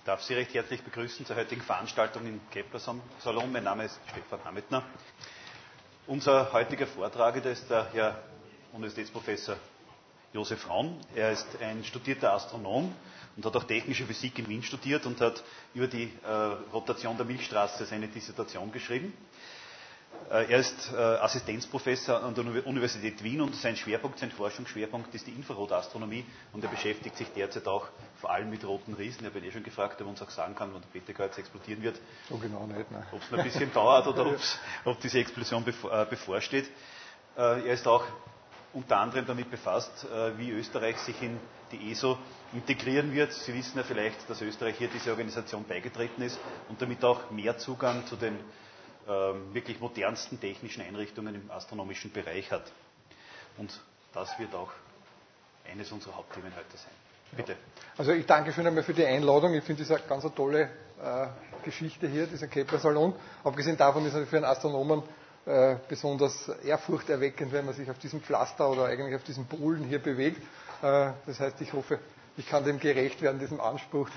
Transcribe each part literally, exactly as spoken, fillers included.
darf Sie recht herzlich begrüßen zur heutigen Veranstaltung im Kepler-Salon. Mein Name ist Stefan Hametner. Unser heutiger Vortragender ist der Herr Universitätsprofessor Josef Raun. Er ist ein studierter Astronom und hat auch technische Physik in Wien studiert und hat über die äh, Rotation der Milchstraße seine Dissertation geschrieben. Äh, er ist äh, Assistenzprofessor an der Universität Wien und sein Schwerpunkt, sein Forschungsschwerpunkt ist die Infrarotastronomie und er beschäftigt sich derzeit auch vor allem mit roten Riesen. Ich habe ihn eh schon gefragt, ob er uns auch sagen kann, wann der P T K jetzt explodieren wird. So genau nicht, nein. Ob es noch ein bisschen dauert oder ob diese Explosion bevor, äh, bevorsteht. Äh, er ist auch unter anderem damit befasst, äh, wie Österreich sich in die E S O integrieren wird. Sie wissen ja vielleicht, dass Österreich hier dieser Organisation beigetreten ist und damit auch mehr Zugang zu den ähm, wirklich modernsten technischen Einrichtungen im astronomischen Bereich hat. Und das wird auch eines unserer Hauptthemen heute sein. Bitte. Ja. Also ich danke schön einmal für die Einladung. Ich finde das eine ganz eine tolle äh, Geschichte hier, dieser Kepler-Salon. Abgesehen davon ist es für einen Astronomen äh, besonders ehrfurchterweckend, wenn man sich auf diesem Pflaster oder eigentlich auf diesen Bohlen hier bewegt. Äh, das heißt, ich hoffe, ich kann dem gerecht werden, diesem Anspruch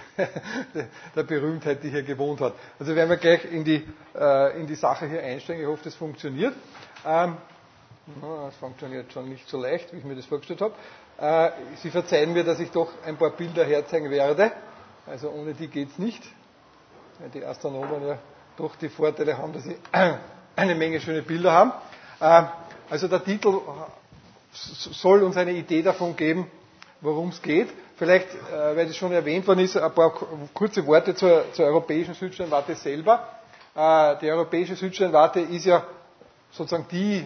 der Berühmtheit, die hier gewohnt hat. Also werden wir gleich in die, äh, in die Sache hier einsteigen. Ich hoffe, das funktioniert. Ähm, Es funktioniert schon nicht so leicht, wie ich mir das vorgestellt habe. Sie verzeihen mir, dass ich doch ein paar Bilder herzeigen werde. Also ohne die geht es nicht. Weil die Astronomen ja doch die Vorteile haben, dass sie eine Menge schöne Bilder haben. Also der Titel soll uns eine Idee davon geben, worum es geht. Vielleicht, weil das schon erwähnt worden ist, ein paar kurze Worte zur, zur europäischen Südsternwarte selber. Die europäische Südsternwarte ist ja sozusagen die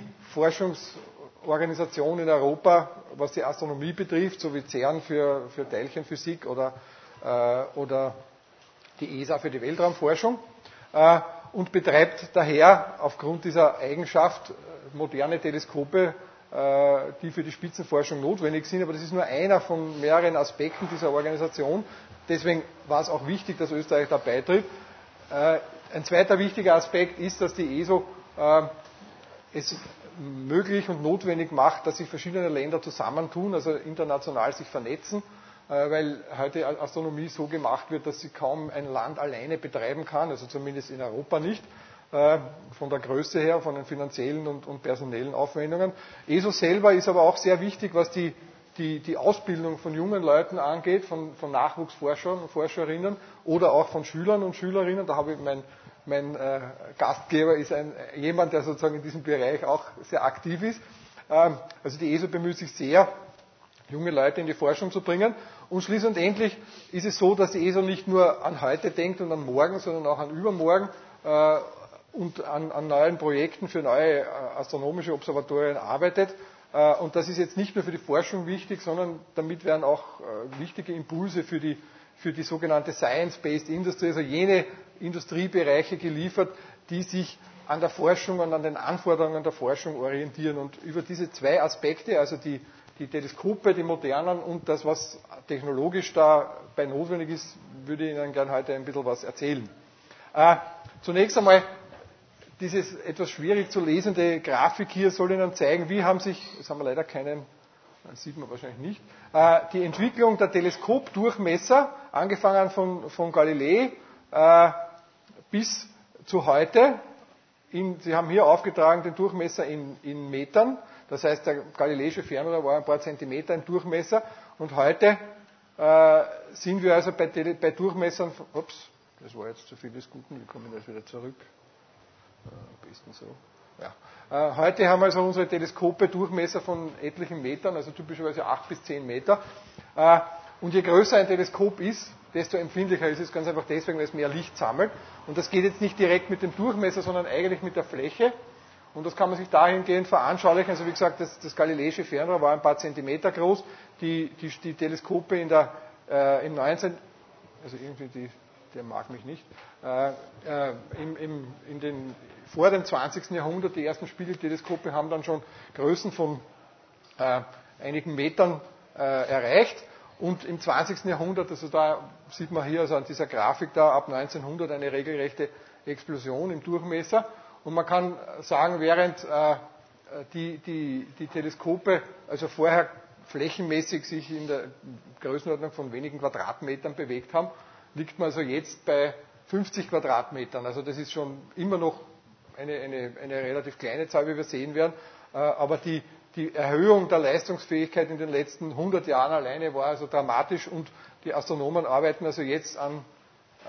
Forschungsorganisation in Europa, was die Astronomie betrifft, so wie CERN für, für Teilchenphysik oder, äh, oder die E S A für die Weltraumforschung äh, und betreibt daher aufgrund dieser Eigenschaft moderne Teleskope, äh, die für die Spitzenforschung notwendig sind. Aber das ist nur einer von mehreren Aspekten dieser Organisation. Deswegen war es auch wichtig, dass Österreich da beitritt. Äh, ein zweiter wichtiger Aspekt ist, dass die E S O äh, es möglich und notwendig macht, dass sich verschiedene Länder zusammentun, also international sich vernetzen, weil heute Astronomie so gemacht wird, dass sie kaum ein Land alleine betreiben kann, also zumindest in Europa nicht, von der Größe her, von den finanziellen und personellen Aufwendungen. E S O selber ist aber auch sehr wichtig, was die, die, die Ausbildung von jungen Leuten angeht, von, von Nachwuchsforschern und Forscherinnen oder auch von Schülern und Schülerinnen. Da habe ich mein Mein äh, Gastgeber ist ein, jemand, der sozusagen in diesem Bereich auch sehr aktiv ist. Ähm, also die E S O bemüht sich sehr, junge Leute in die Forschung zu bringen. Und schließlich und endlich ist es so, dass die E S O nicht nur an heute denkt und an morgen, sondern auch an übermorgen äh, und an, an neuen Projekten für neue äh, astronomische Observatorien arbeitet. Äh, und das ist jetzt nicht nur für die Forschung wichtig, sondern damit werden auch äh, wichtige Impulse für die für die sogenannte Science-Based Industry, also jene Industriebereiche geliefert, die sich an der Forschung und an den Anforderungen der Forschung orientieren. Und über diese zwei Aspekte, also die, die Teleskope, die modernen und das, was technologisch dabei notwendig ist, würde ich Ihnen gerne heute ein bisschen was erzählen. Äh, zunächst einmal, diese etwas schwierig zu lesende Grafik hier soll Ihnen zeigen, wie haben sich, jetzt haben wir leider keinen, das sieht man wahrscheinlich nicht, die Entwicklung der Teleskopdurchmesser, angefangen von, von Galilei äh, bis zu heute. In, Sie haben hier aufgetragen den Durchmesser in, in Metern. Das heißt, der galileische Fernrohr war ein paar Zentimeter im Durchmesser. Und heute äh, sind wir also bei, bei Durchmessern von, ups, das war jetzt zu viel des Guten, wie komme ich das wieder zurück? Äh, am besten so. Ja. Äh, heute haben also unsere Teleskope Durchmesser von etlichen Metern, also typischerweise acht bis zehn Meter. Äh, und je größer ein Teleskop ist, desto empfindlicher ist es, ganz einfach deswegen, weil es mehr Licht sammelt. Und das geht jetzt nicht direkt mit dem Durchmesser, sondern eigentlich mit der Fläche. Und das kann man sich dahingehend veranschaulichen. Also wie gesagt, das, das galileische Fernrohr war ein paar Zentimeter groß. Die, die, die Teleskope in der, äh, im neunzehnten also irgendwie die, der mag mich nicht, äh, äh, im, im, in den, vor dem zwanzigsten Jahrhundert, die ersten Spiegelteleskope haben dann schon Größen von äh, einigen Metern äh, erreicht. Und im zwanzigsten Jahrhundert, also da sieht man hier also an dieser Grafik da ab neunzehnhundert eine regelrechte Explosion im Durchmesser. Und man kann sagen, während äh, die, die, die Teleskope also vorher flächenmäßig sich in der Größenordnung von wenigen Quadratmetern bewegt haben, liegt man also jetzt bei fünfzig Quadratmetern. Also das ist schon immer noch eine, eine, eine relativ kleine Zahl, wie wir sehen werden. Aber die, die Erhöhung der Leistungsfähigkeit in den letzten hundert Jahren alleine war also dramatisch und die Astronomen arbeiten also jetzt an, äh,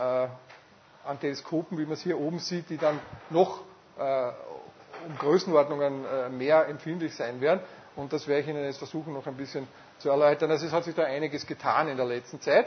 an Teleskopen, wie man es hier oben sieht, die dann noch äh, um Größenordnungen äh, mehr empfindlich sein werden. Und das werde ich Ihnen jetzt versuchen, noch ein bisschen zu erläutern. Also es hat sich da einiges getan in der letzten Zeit.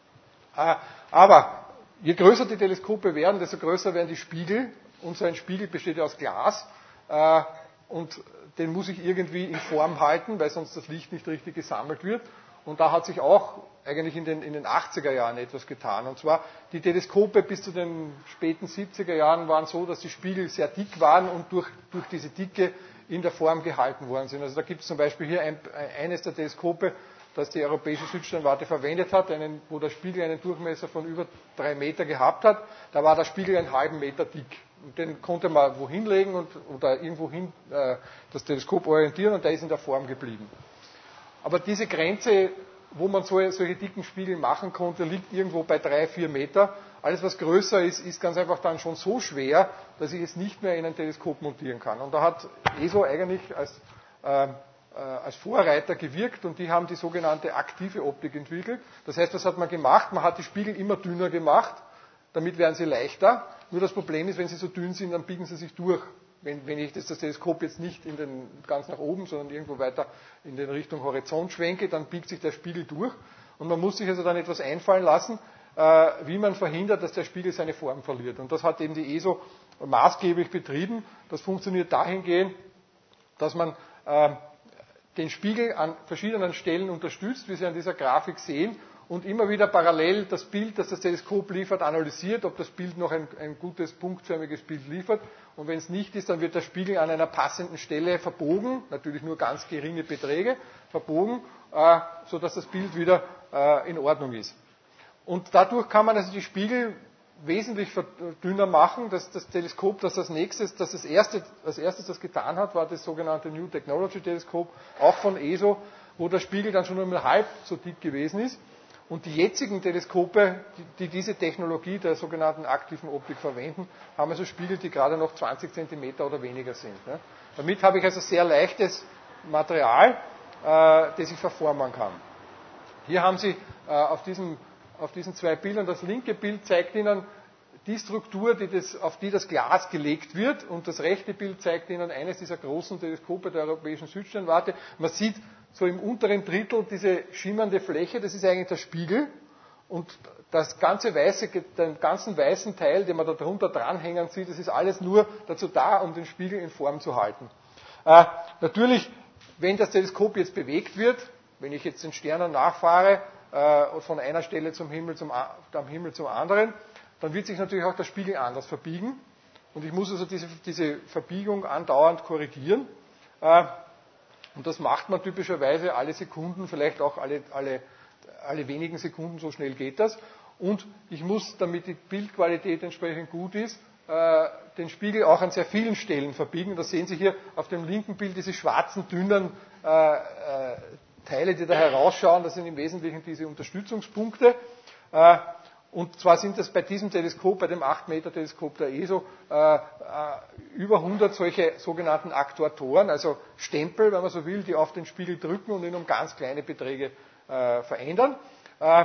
Äh, aber je größer die Teleskope werden, desto größer werden die Spiegel. Und so ein Spiegel besteht ja aus Glas. Äh, und den muss ich irgendwie in Form halten, weil sonst das Licht nicht richtig gesammelt wird. Und da hat sich auch eigentlich in den, in den achtziger Jahren etwas getan. Und zwar, die Teleskope bis zu den späten siebziger Jahren waren so, dass die Spiegel sehr dick waren und durch, durch diese Dicke in der Form gehalten worden sind. Also da gibt es zum Beispiel hier ein, eines der Teleskope, das die Europäische Südsternwarte verwendet hat, einen, wo der Spiegel einen Durchmesser von über drei Meter gehabt hat. Da war der Spiegel einen halben Meter dick. Und den konnte man wohin legen und, oder irgendwo hin äh, das Teleskop orientieren und der ist in der Form geblieben. Aber diese Grenze, wo man so, solche dicken Spiegel machen konnte, liegt irgendwo bei drei, vier Meter. Alles, was größer ist, ist ganz einfach dann schon so schwer, dass ich es nicht mehr in ein Teleskop montieren kann. Und da hat E S O eigentlich als, äh, als Vorreiter gewirkt und die haben die sogenannte aktive Optik entwickelt. Das heißt, was hat man gemacht? Man hat die Spiegel immer dünner gemacht, damit werden sie leichter. Nur das Problem ist, wenn sie so dünn sind, dann biegen sie sich durch. Wenn, wenn ich das, das Teleskop jetzt nicht in den, ganz nach oben, sondern irgendwo weiter in den Richtung Horizont schwenke, dann biegt sich der Spiegel durch. Und man muss sich also dann etwas einfallen lassen, äh, wie man verhindert, dass der Spiegel seine Form verliert. Und das hat eben die E S O maßgeblich betrieben. Das funktioniert dahingehend, dass man äh, den Spiegel an verschiedenen Stellen unterstützt, wie Sie an dieser Grafik sehen, und immer wieder parallel das Bild, das das Teleskop liefert, analysiert, ob das Bild noch ein, ein gutes, punktförmiges Bild liefert. Und wenn es nicht ist, dann wird der Spiegel an einer passenden Stelle verbogen, natürlich nur ganz geringe Beträge, verbogen, äh, sodass das Bild wieder äh, in Ordnung ist. Und dadurch kann man also die Spiegel wesentlich dünner machen. Das, das Teleskop, das als nächstes, das als, erste, als erstes das getan hat, war das sogenannte New Technology Teleskop, auch von E S O, wo der Spiegel dann schon einmal halb so dick gewesen ist. Und die jetzigen Teleskope, die, die diese Technologie der sogenannten aktiven Optik verwenden, haben also Spiegel, die gerade noch zwanzig Zentimeter oder weniger sind. Ne? Damit habe ich also sehr leichtes Material, äh, das ich verformen kann. Hier haben Sie äh, auf, diesem, auf diesen zwei Bildern, das linke Bild zeigt Ihnen die Struktur, die das, auf die das Glas gelegt wird, und das rechte Bild zeigt Ihnen eines dieser großen Teleskope der Europäischen Südsternwarte. Man sieht so im unteren Drittel diese schimmernde Fläche, das ist eigentlich der Spiegel, und das ganze weiße, den ganzen weißen Teil, den man da drunter dranhängen sieht, das ist alles nur dazu da, um den Spiegel in Form zu halten. Äh, natürlich, wenn das Teleskop jetzt bewegt wird, wenn ich jetzt den Sternen nachfahre, äh, von einer Stelle zum Himmel zum, am Himmel zum anderen, dann wird sich natürlich auch der Spiegel anders verbiegen, und ich muss also diese, diese Verbiegung andauernd korrigieren. Äh, Und das macht man typischerweise alle Sekunden, vielleicht auch alle, alle, alle wenigen Sekunden, so schnell geht das. Und ich muss, damit die Bildqualität entsprechend gut ist, äh, den Spiegel auch an sehr vielen Stellen verbiegen. Das sehen Sie hier auf dem linken Bild, diese schwarzen, dünnen äh, äh, Teile, die da herausschauen. Das sind im Wesentlichen diese Unterstützungspunkte. Äh, Und zwar sind das bei diesem Teleskop, bei dem acht Meter Teleskop der E S O, äh, äh, über hundert solche sogenannten Aktuatoren, also Stempel, wenn man so will, die auf den Spiegel drücken und ihn um ganz kleine Beträge äh, verändern. Äh,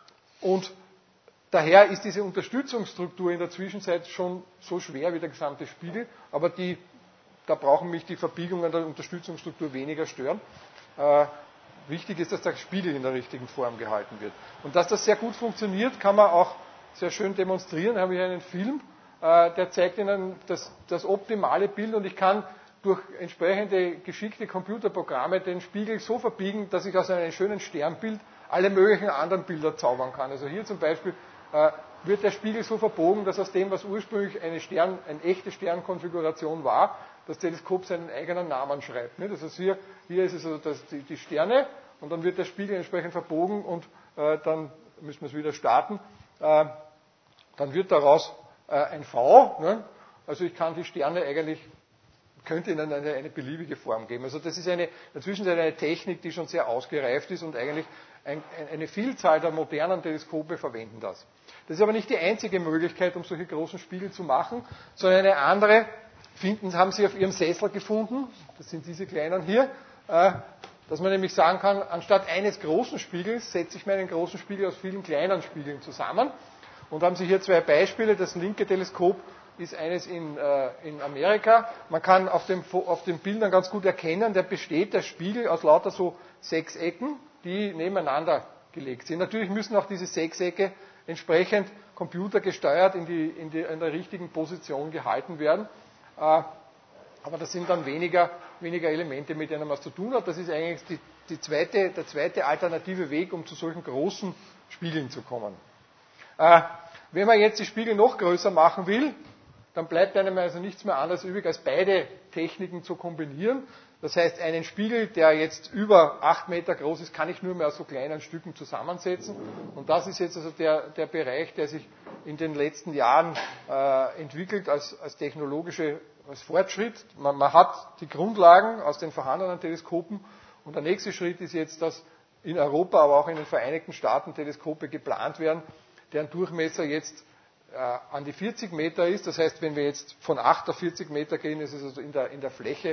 und daher ist diese Unterstützungsstruktur in der Zwischenzeit schon so schwer wie der gesamte Spiegel, aber die, da brauchen mich die Verbiegungen der Unterstützungsstruktur weniger stören. Äh, Wichtig ist, dass der Spiegel in der richtigen Form gehalten wird. Und dass das sehr gut funktioniert, kann man auch sehr schön demonstrieren. Da habe ich einen Film, äh, der zeigt Ihnen das, das optimale Bild, und ich kann durch entsprechende geschickte Computerprogramme den Spiegel so verbiegen, dass ich aus einem schönen Sternbild alle möglichen anderen Bilder zaubern kann. Also hier zum Beispiel äh, wird der Spiegel so verbogen, dass aus dem, was ursprünglich eine, Stern, eine echte Sternkonfiguration war, das Teleskop seinen eigenen Namen schreibt. Nicht? Also hier, hier ist es also das, die, die Sterne, und dann wird der Spiegel entsprechend verbogen, und äh, dann müssen wir es wieder starten. Äh, dann wird daraus äh, ein V. Ne? Also ich kann die Sterne eigentlich könnte ihnen eine, eine beliebige Form geben. Also das ist eine, in der Zwischenzeit eine Technik, die schon sehr ausgereift ist und eigentlich ein, eine Vielzahl der modernen Teleskope verwenden das. Das ist aber nicht die einzige Möglichkeit, um solche großen Spiegel zu machen, sondern eine andere finden, haben Sie auf Ihrem Sessel gefunden, das sind diese kleinen hier, dass man nämlich sagen kann, anstatt eines großen Spiegels setze ich meinen großen Spiegel aus vielen kleinen Spiegeln zusammen. Und haben Sie hier zwei Beispiele. Das linke Teleskop ist eines in, äh, in Amerika. Man kann auf, dem, auf den Bildern ganz gut erkennen, der besteht, der Spiegel, aus lauter so Sechsecken, die nebeneinander gelegt sind. Natürlich müssen auch diese Sechsecke entsprechend computergesteuert in, die, in, die, in der richtigen Position gehalten werden. Äh, aber das sind dann weniger, weniger Elemente, mit denen man es zu tun hat. Das ist eigentlich die, die zweite, der zweite alternative Weg, um zu solchen großen Spiegeln zu kommen. Äh, wenn man jetzt die Spiegel noch größer machen will, dann bleibt einem also nichts mehr anderes übrig, als beide Techniken zu kombinieren. Das heißt, einen Spiegel, der jetzt über acht Meter groß ist, kann ich nur mehr aus so kleinen Stücken zusammensetzen. Und das ist jetzt also der, der Bereich, der sich in den letzten Jahren äh, entwickelt als, als technologische als Fortschritt. Man, man hat die Grundlagen aus den vorhandenen Teleskopen. Und der nächste Schritt ist jetzt, dass in Europa, aber auch in den Vereinigten Staaten Teleskope geplant werden, deren Durchmesser jetzt äh, an die vierzig Meter ist. Das heißt, wenn wir jetzt von acht auf vierzig Meter gehen, ist es also in der, in der Fläche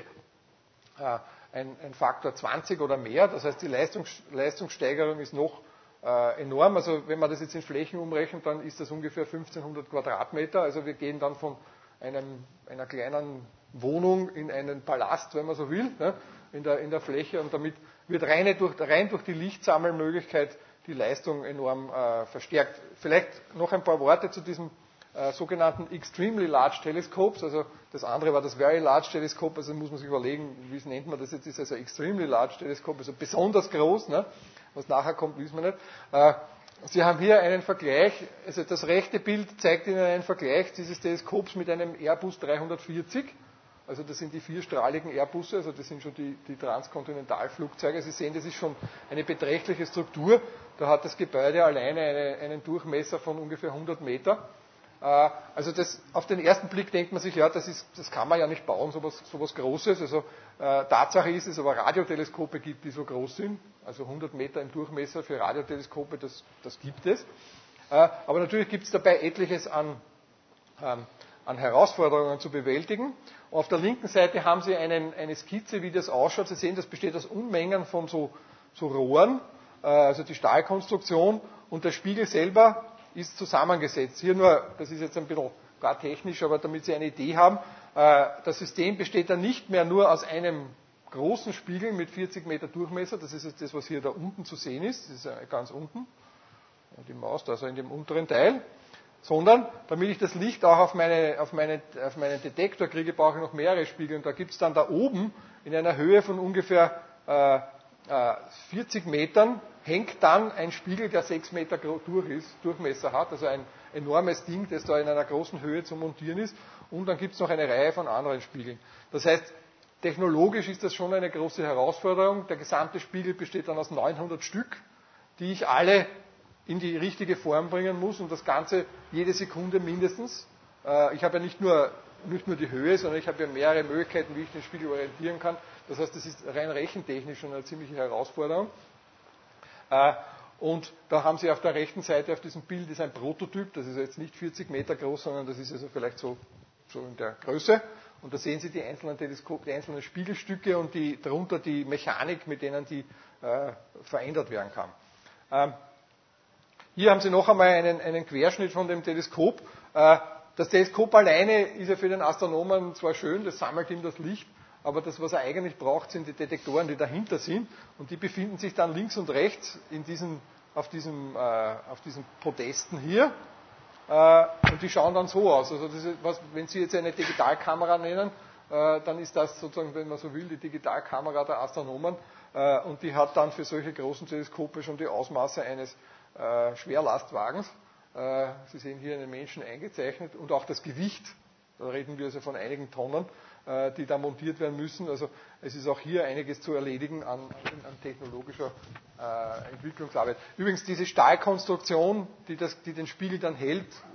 äh, ein, ein Faktor zwanzig oder mehr. Das heißt, die Leistungs, Leistungssteigerung ist noch äh, enorm. Also wenn man das jetzt in Flächen umrechnet, dann ist das ungefähr fünfzehnhundert Quadratmeter. Also wir gehen dann von einem, einer kleinen Wohnung in einen Palast, wenn man so will, ne, in, der, in der Fläche. Und damit wird rein durch, rein durch die Lichtsammelmöglichkeit die Leistung enorm äh, verstärkt. Vielleicht noch ein paar Worte zu diesem äh, sogenannten Extremely Large Telescopes. Also das andere war das Very Large Telescope. Also muss man sich überlegen, wie nennt man das jetzt? Ist also Extremely Large Telescope, also besonders groß. Ne? Was nachher kommt, wissen wir nicht. Äh, Sie haben hier einen Vergleich. Also das rechte Bild zeigt Ihnen einen Vergleich dieses Teleskops mit einem Airbus dreihundertvierzig. Also das sind die vierstrahligen Airbusse, also das sind schon die, die Transkontinentalflugzeuge. Sie sehen, das ist schon eine beträchtliche Struktur. Da hat das Gebäude alleine eine, einen Durchmesser von ungefähr hundert Meter. Äh, also das, auf den ersten Blick denkt man sich, ja, das, ist, das kann man ja nicht bauen, sowas, sowas Großes. Also äh, Tatsache ist, es aber Radioteleskope gibt, die so groß sind. Also hundert Meter im Durchmesser für Radioteleskope, das, das gibt es. Äh, aber natürlich gibt es dabei etliches an, ähm, an Herausforderungen zu bewältigen. Und auf der linken Seite haben Sie einen, eine Skizze, wie das ausschaut. Sie sehen, das besteht aus Unmengen von so, so Rohren, äh, also die Stahlkonstruktion, und der Spiegel selber ist zusammengesetzt. Hier nur, das ist jetzt ein bisschen gar technisch, aber damit Sie eine Idee haben, äh, das System besteht dann nicht mehr nur aus einem großen Spiegel mit vierzig Meter Durchmesser, das ist jetzt das, was hier da unten zu sehen ist, das ist ganz unten, die Maus, also in dem unteren Teil, sondern damit ich das Licht auch auf, meine, auf, meine, auf meinen Detektor kriege, brauche ich noch mehrere Spiegel. Und da gibt es dann da oben in einer Höhe von ungefähr äh, äh, vierzig Metern, hängt dann ein Spiegel, der sechs Meter durch ist, Durchmesser hat, also ein enormes Ding, das da in einer großen Höhe zu montieren ist. Und dann gibt es noch eine Reihe von anderen Spiegeln. Das heißt, technologisch ist das schon eine große Herausforderung. Der gesamte Spiegel besteht dann aus neunhundert Stück, die ich alle in die richtige Form bringen muss, und das Ganze jede Sekunde mindestens. Ich habe ja nicht nur, nicht nur die Höhe, sondern ich habe ja mehrere Möglichkeiten, wie ich den Spiegel orientieren kann. Das heißt, das ist rein rechentechnisch schon eine ziemliche Herausforderung. Und da haben Sie auf der rechten Seite auf diesem Bild ist ein Prototyp, das ist jetzt nicht vierzig Meter groß, sondern das ist also vielleicht so, so in der Größe. Und da sehen Sie die einzelnen Teleskop, die einzelnen Spiegelstücke und die, darunter die Mechanik, mit denen die äh, verändert werden kann. Ähm, Hier haben Sie noch einmal einen, einen Querschnitt von dem Teleskop. Das Teleskop alleine ist ja für den Astronomen zwar schön, das sammelt ihm das Licht, aber das, was er eigentlich braucht, sind die Detektoren, die dahinter sind. Und die befinden sich dann links und rechts in diesen, auf, diesem, auf diesen Podesten hier. Und die schauen dann so aus. Also das ist, was, wenn Sie jetzt eine Digitalkamera nennen, dann ist das sozusagen, wenn man so will, die Digitalkamera der Astronomen. Und die hat dann für solche großen Teleskope schon die Ausmaße eines Äh, Schwerlastwagens. Äh, Sie sehen hier einen Menschen eingezeichnet und auch das Gewicht, da reden wir also von einigen Tonnen, äh, die da montiert werden müssen. Also es ist auch hier einiges zu erledigen an, an technologischer äh, Entwicklungsarbeit. Übrigens diese Stahlkonstruktion, die, das, die den Spiegel dann hält,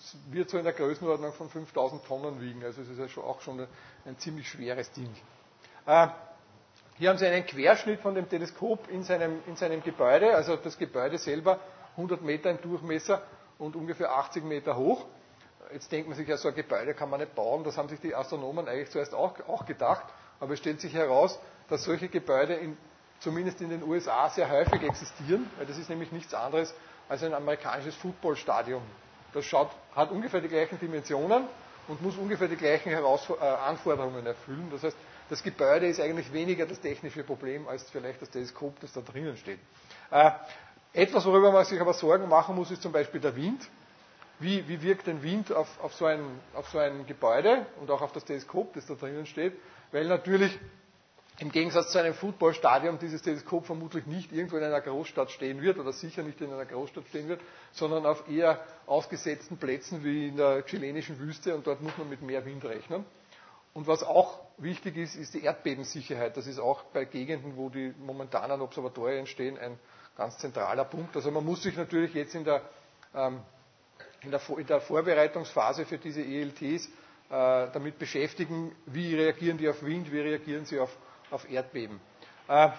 wird so in der Größenordnung von fünftausend Tonnen wiegen. Also es ist ja schon, auch schon ein ziemlich schweres Ding. Äh, hier haben Sie einen Querschnitt von dem Teleskop in seinem, in seinem Gebäude. Also das Gebäude selber hundert Meter im Durchmesser und ungefähr achtzig Meter hoch. Jetzt denkt man sich, ja, so ein Gebäude kann man nicht bauen. Das haben sich die Astronomen eigentlich zuerst auch, auch gedacht. Aber es stellt sich heraus, dass solche Gebäude in, zumindest in den U S A sehr häufig existieren. Weil das ist nämlich nichts anderes als ein amerikanisches Footballstadion. Das schaut, hat ungefähr die gleichen Dimensionen und muss ungefähr die gleichen Heraus äh, Anforderungen erfüllen. Das heißt, das Gebäude ist eigentlich weniger das technische Problem als vielleicht das Teleskop, das da drinnen steht. Äh, etwas, worüber man sich aber Sorgen machen muss, ist zum Beispiel der Wind. Wie, wie wirkt denn Wind auf, auf, so ein, auf so ein Gebäude und auch auf das Teleskop, das da drinnen steht? Weil natürlich im Gegensatz zu einem Footballstadion dieses Teleskop vermutlich nicht irgendwo in einer Großstadt stehen wird oder sicher nicht in einer Großstadt stehen wird, sondern auf eher ausgesetzten Plätzen wie in der chilenischen Wüste und dort muss man mit mehr Wind rechnen. Und was auch wichtig ist, ist die Erdbebensicherheit. Das ist auch bei Gegenden, wo die momentan an Observatorien stehen, ein ganz zentraler Punkt. Also man muss sich natürlich jetzt in der, ähm, in der, in der Vorbereitungsphase für diese E L Ts äh, damit beschäftigen, wie reagieren die auf Wind, wie reagieren sie auf, auf Erdbeben. Äh,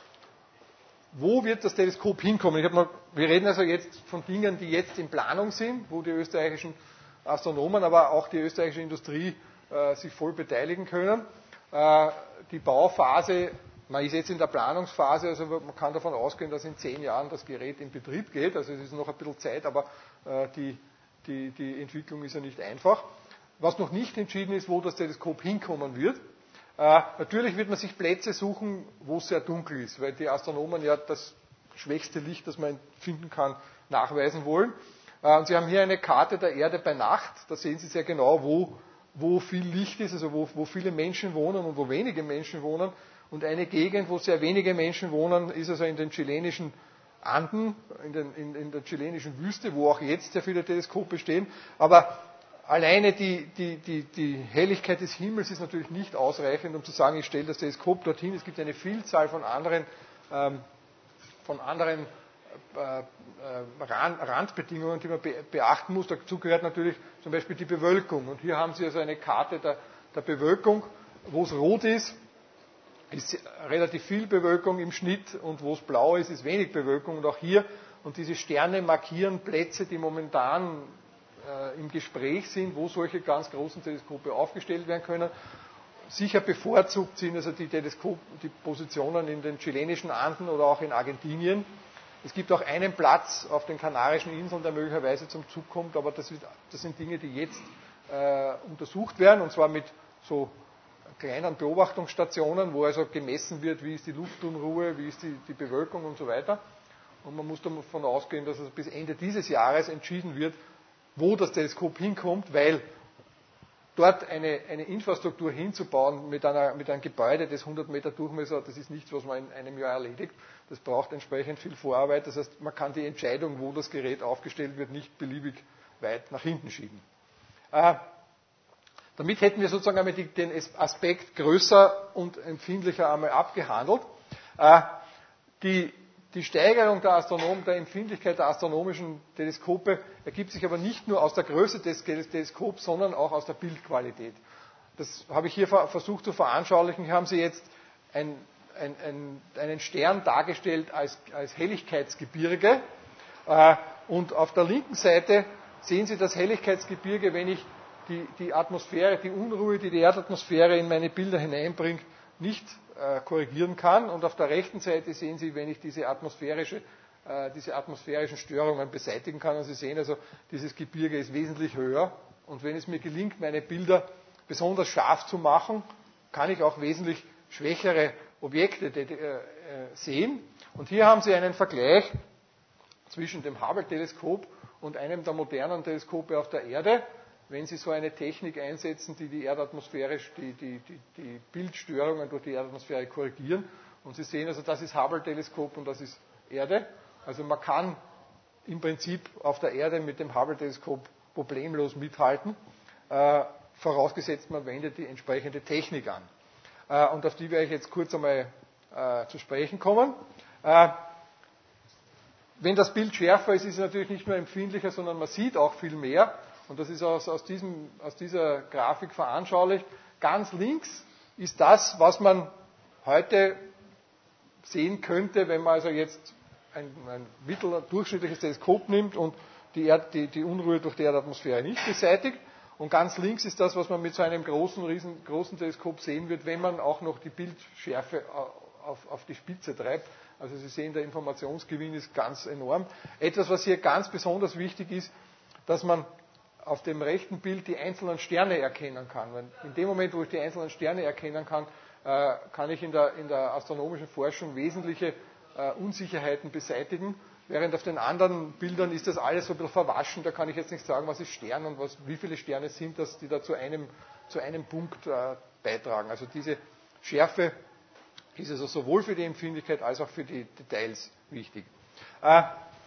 wo wird das Teleskop hinkommen? Ich hab mal, wir reden also jetzt von Dingen, die jetzt in Planung sind, wo die österreichischen Astronomen, aber auch die österreichische Industrie äh, sich voll beteiligen können. Äh, die Bauphase, man ist jetzt in der Planungsphase, also man kann davon ausgehen, dass in zehn Jahren das Gerät in Betrieb geht. Also es ist noch ein bisschen Zeit, aber äh, die, die, die Entwicklung ist ja nicht einfach. Was noch nicht entschieden ist, wo das Teleskop hinkommen wird. Äh, natürlich wird man sich Plätze suchen, wo es sehr dunkel ist, weil die Astronomen ja das schwächste Licht, das man finden kann, nachweisen wollen. Äh, und Sie haben hier eine Karte der Erde bei Nacht. Da sehen Sie sehr genau, wo, wo viel Licht ist, also wo, wo viele Menschen wohnen und wo wenige Menschen wohnen. Und eine Gegend, wo sehr wenige Menschen wohnen, ist also in den chilenischen Anden, in, den, in, in der chilenischen Wüste, wo auch jetzt sehr viele Teleskope stehen. Aber alleine die, die, die, die Helligkeit des Himmels ist natürlich nicht ausreichend, um zu sagen, ich stelle das Teleskop dorthin. Es gibt eine Vielzahl von anderen, ähm, von anderen äh, äh, Randbedingungen, die man be beachten muss. Dazu gehört natürlich zum Beispiel die Bewölkung. Und hier haben Sie also eine Karte der, der Bewölkung, wo es rot ist, ist relativ viel Bewölkung im Schnitt und wo es blau ist, ist wenig Bewölkung. Und auch hier, und diese Sterne markieren Plätze, die momentan äh, im Gespräch sind, wo solche ganz großen Teleskope aufgestellt werden können. Sicher bevorzugt sind also die, Teleskop die Positionen in den chilenischen Anden oder auch in Argentinien. Es gibt auch einen Platz auf den Kanarischen Inseln, der möglicherweise zum Zug kommt, aber das, wird, das sind Dinge, die jetzt äh, untersucht werden, und zwar mit so kleinen Beobachtungsstationen, wo also gemessen wird, wie ist die Luftunruhe, wie ist die, die Bewölkung und so weiter. Und man muss davon ausgehen, dass es bis Ende dieses Jahres entschieden wird, wo das Teleskop hinkommt, weil dort eine, eine Infrastruktur hinzubauen mit, einer, mit einem Gebäude, das hundert Meter Durchmesser hat, das ist nichts, was man in einem Jahr erledigt. Das braucht entsprechend viel Vorarbeit. Das heißt, man kann die Entscheidung, wo das Gerät aufgestellt wird, nicht beliebig weit nach hinten schieben. Äh, damit hätten wir sozusagen einmal die, den Aspekt größer und empfindlicher einmal abgehandelt. Äh, die, die Steigerung der, Astronom, der Empfindlichkeit der astronomischen Teleskope ergibt sich aber nicht nur aus der Größe des Teleskops, sondern auch aus der Bildqualität. Das habe ich hier versucht zu veranschaulichen. Hier haben Sie jetzt ein, ein, ein, einen Stern dargestellt als, als Helligkeitsgebirge. Äh, und auf der linken Seite sehen Sie das Helligkeitsgebirge, wenn ich die, die Atmosphäre, die Unruhe, die die Erdatmosphäre in meine Bilder hineinbringt, nicht äh, korrigieren kann. Und auf der rechten Seite sehen Sie, wenn ich diese, atmosphärische, äh, diese atmosphärischen Störungen beseitigen kann. Und Sie sehen also, dieses Gebirge ist wesentlich höher. Und wenn es mir gelingt, meine Bilder besonders scharf zu machen, kann ich auch wesentlich schwächere Objekte äh, sehen. Und hier haben Sie einen Vergleich zwischen dem Hubble-Teleskop und einem der modernen Teleskope auf der Erde. Wenn Sie so eine Technik einsetzen, die die Erdatmosphäre, die, die, die, die Bildstörungen durch die Erdatmosphäre korrigieren. Und Sie sehen also, das ist Hubble-Teleskop und das ist Erde. Also man kann im Prinzip auf der Erde mit dem Hubble-Teleskop problemlos mithalten, äh, vorausgesetzt man wendet die entsprechende Technik an. Äh, und auf die werde ich jetzt kurz einmal äh, zu sprechen kommen. Äh, wenn das Bild schärfer ist, ist es natürlich nicht nur empfindlicher, sondern man sieht auch viel mehr. und das ist aus, aus, diesem, aus dieser Grafik veranschaulicht. Ganz links ist das, was man heute sehen könnte, wenn man also jetzt ein, ein mittel- durchschnittliches Teleskop nimmt und die, Erd, die, die Unruhe durch die Erdatmosphäre nicht beseitigt. Und ganz links ist das, was man mit so einem großen, riesen, großen Teleskop sehen wird, wenn man auch noch die Bildschärfe auf, auf die Spitze treibt. Also Sie sehen, der Informationsgewinn ist ganz enorm. Etwas, was hier ganz besonders wichtig ist, dass man auf dem rechten Bild die einzelnen Sterne erkennen kann. Weil in dem Moment, wo ich die einzelnen Sterne erkennen kann, kann ich in der, in der astronomischen Forschung wesentliche Unsicherheiten beseitigen. Während auf den anderen Bildern ist das alles so ein bisschen verwaschen. Da kann ich jetzt nicht sagen, was ist Stern und was, wie viele Sterne sind das, die da zu einem, zu einem Punkt äh, beitragen. Also diese Schärfe ist also sowohl für die Empfindlichkeit als auch für die Details wichtig. Äh,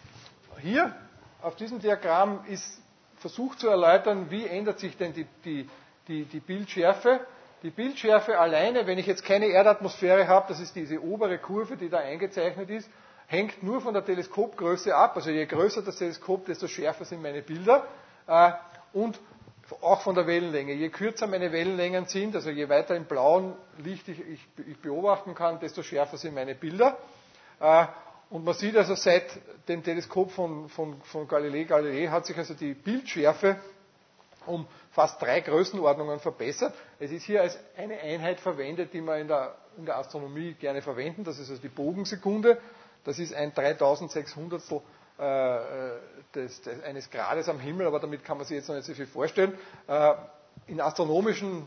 hier auf diesem Diagramm ist versucht zu erläutern, wie ändert sich denn die, die, die, die Bildschärfe. Die Bildschärfe alleine, wenn ich jetzt keine Erdatmosphäre habe, das ist diese obere Kurve, die da eingezeichnet ist, hängt nur von der Teleskopgröße ab. Also je größer das Teleskop, desto schärfer sind meine Bilder. Und auch von der Wellenlänge. Je kürzer meine Wellenlängen sind, also je weiter im blauen Licht ich, ich, ich beobachten kann, desto schärfer sind meine Bilder. Und man sieht also, seit dem Teleskop von, von, von Galilei Galilei hat sich also die Bildschärfe um fast drei Größenordnungen verbessert. Es ist hier als eine Einheit verwendet, die wir in der, in der Astronomie gerne verwenden. Das ist also die Bogensekunde. Das ist ein dreitausendsechshundertstel äh, des, des, eines Grades am Himmel, aber damit kann man sich jetzt noch nicht so viel vorstellen. Äh, in astronomischen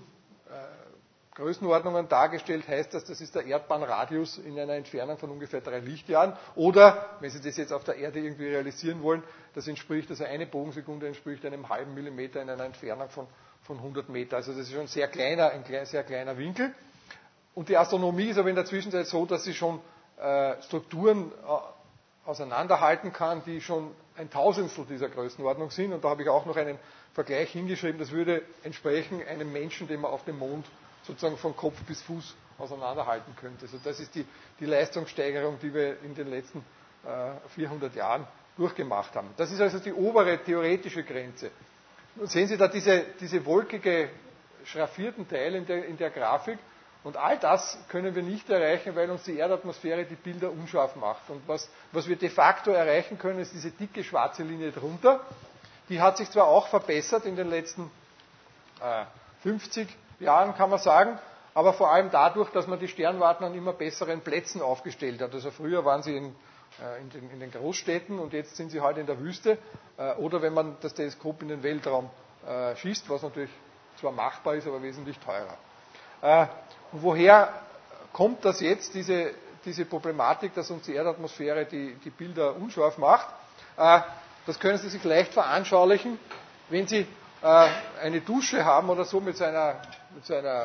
äh, Größenordnungen dargestellt heißt das, das ist der Erdbahnradius in einer Entfernung von ungefähr drei Lichtjahren. Oder, wenn Sie das jetzt auf der Erde irgendwie realisieren wollen, das entspricht, also eine Bogensekunde entspricht einem halben Millimeter in einer Entfernung von, von hundert Meter. Also das ist schon ein sehr kleiner, ein sehr kleiner Winkel. Und die Astronomie ist aber in der Zwischenzeit so, dass sie schon Strukturen auseinanderhalten kann, die schon ein Tausendstel dieser Größenordnung sind. Und da habe ich auch noch einen Vergleich hingeschrieben. Das würde entsprechen einem Menschen, den man auf dem Mond sozusagen von Kopf bis Fuß auseinanderhalten könnte. Also das ist die, die Leistungssteigerung, die wir in den letzten äh, vierhundert Jahren durchgemacht haben. Das ist also die obere theoretische Grenze. Und sehen Sie da diese, diese wolkige, schraffierten Teile in der, in der Grafik. Und all das können wir nicht erreichen, weil uns die Erdatmosphäre die Bilder unscharf macht. Und was, was wir de facto erreichen können, ist diese dicke schwarze Linie drunter. Die hat sich zwar auch verbessert in den letzten äh, fünfzig Jahren, kann man sagen, aber vor allem dadurch, dass man die Sternwarten an immer besseren Plätzen aufgestellt hat. Also früher waren sie in, äh, in, den, in den Großstädten und jetzt sind sie halt in der Wüste. Äh, oder wenn man das Teleskop in den Weltraum äh, schießt, was natürlich zwar machbar ist, aber wesentlich teurer. Äh, Und woher kommt das jetzt, diese, diese Problematik, dass uns die Erdatmosphäre die, die Bilder unscharf macht? Äh, das können Sie sich leicht veranschaulichen, wenn Sie äh, eine Dusche haben oder so mit so einer, mit so einer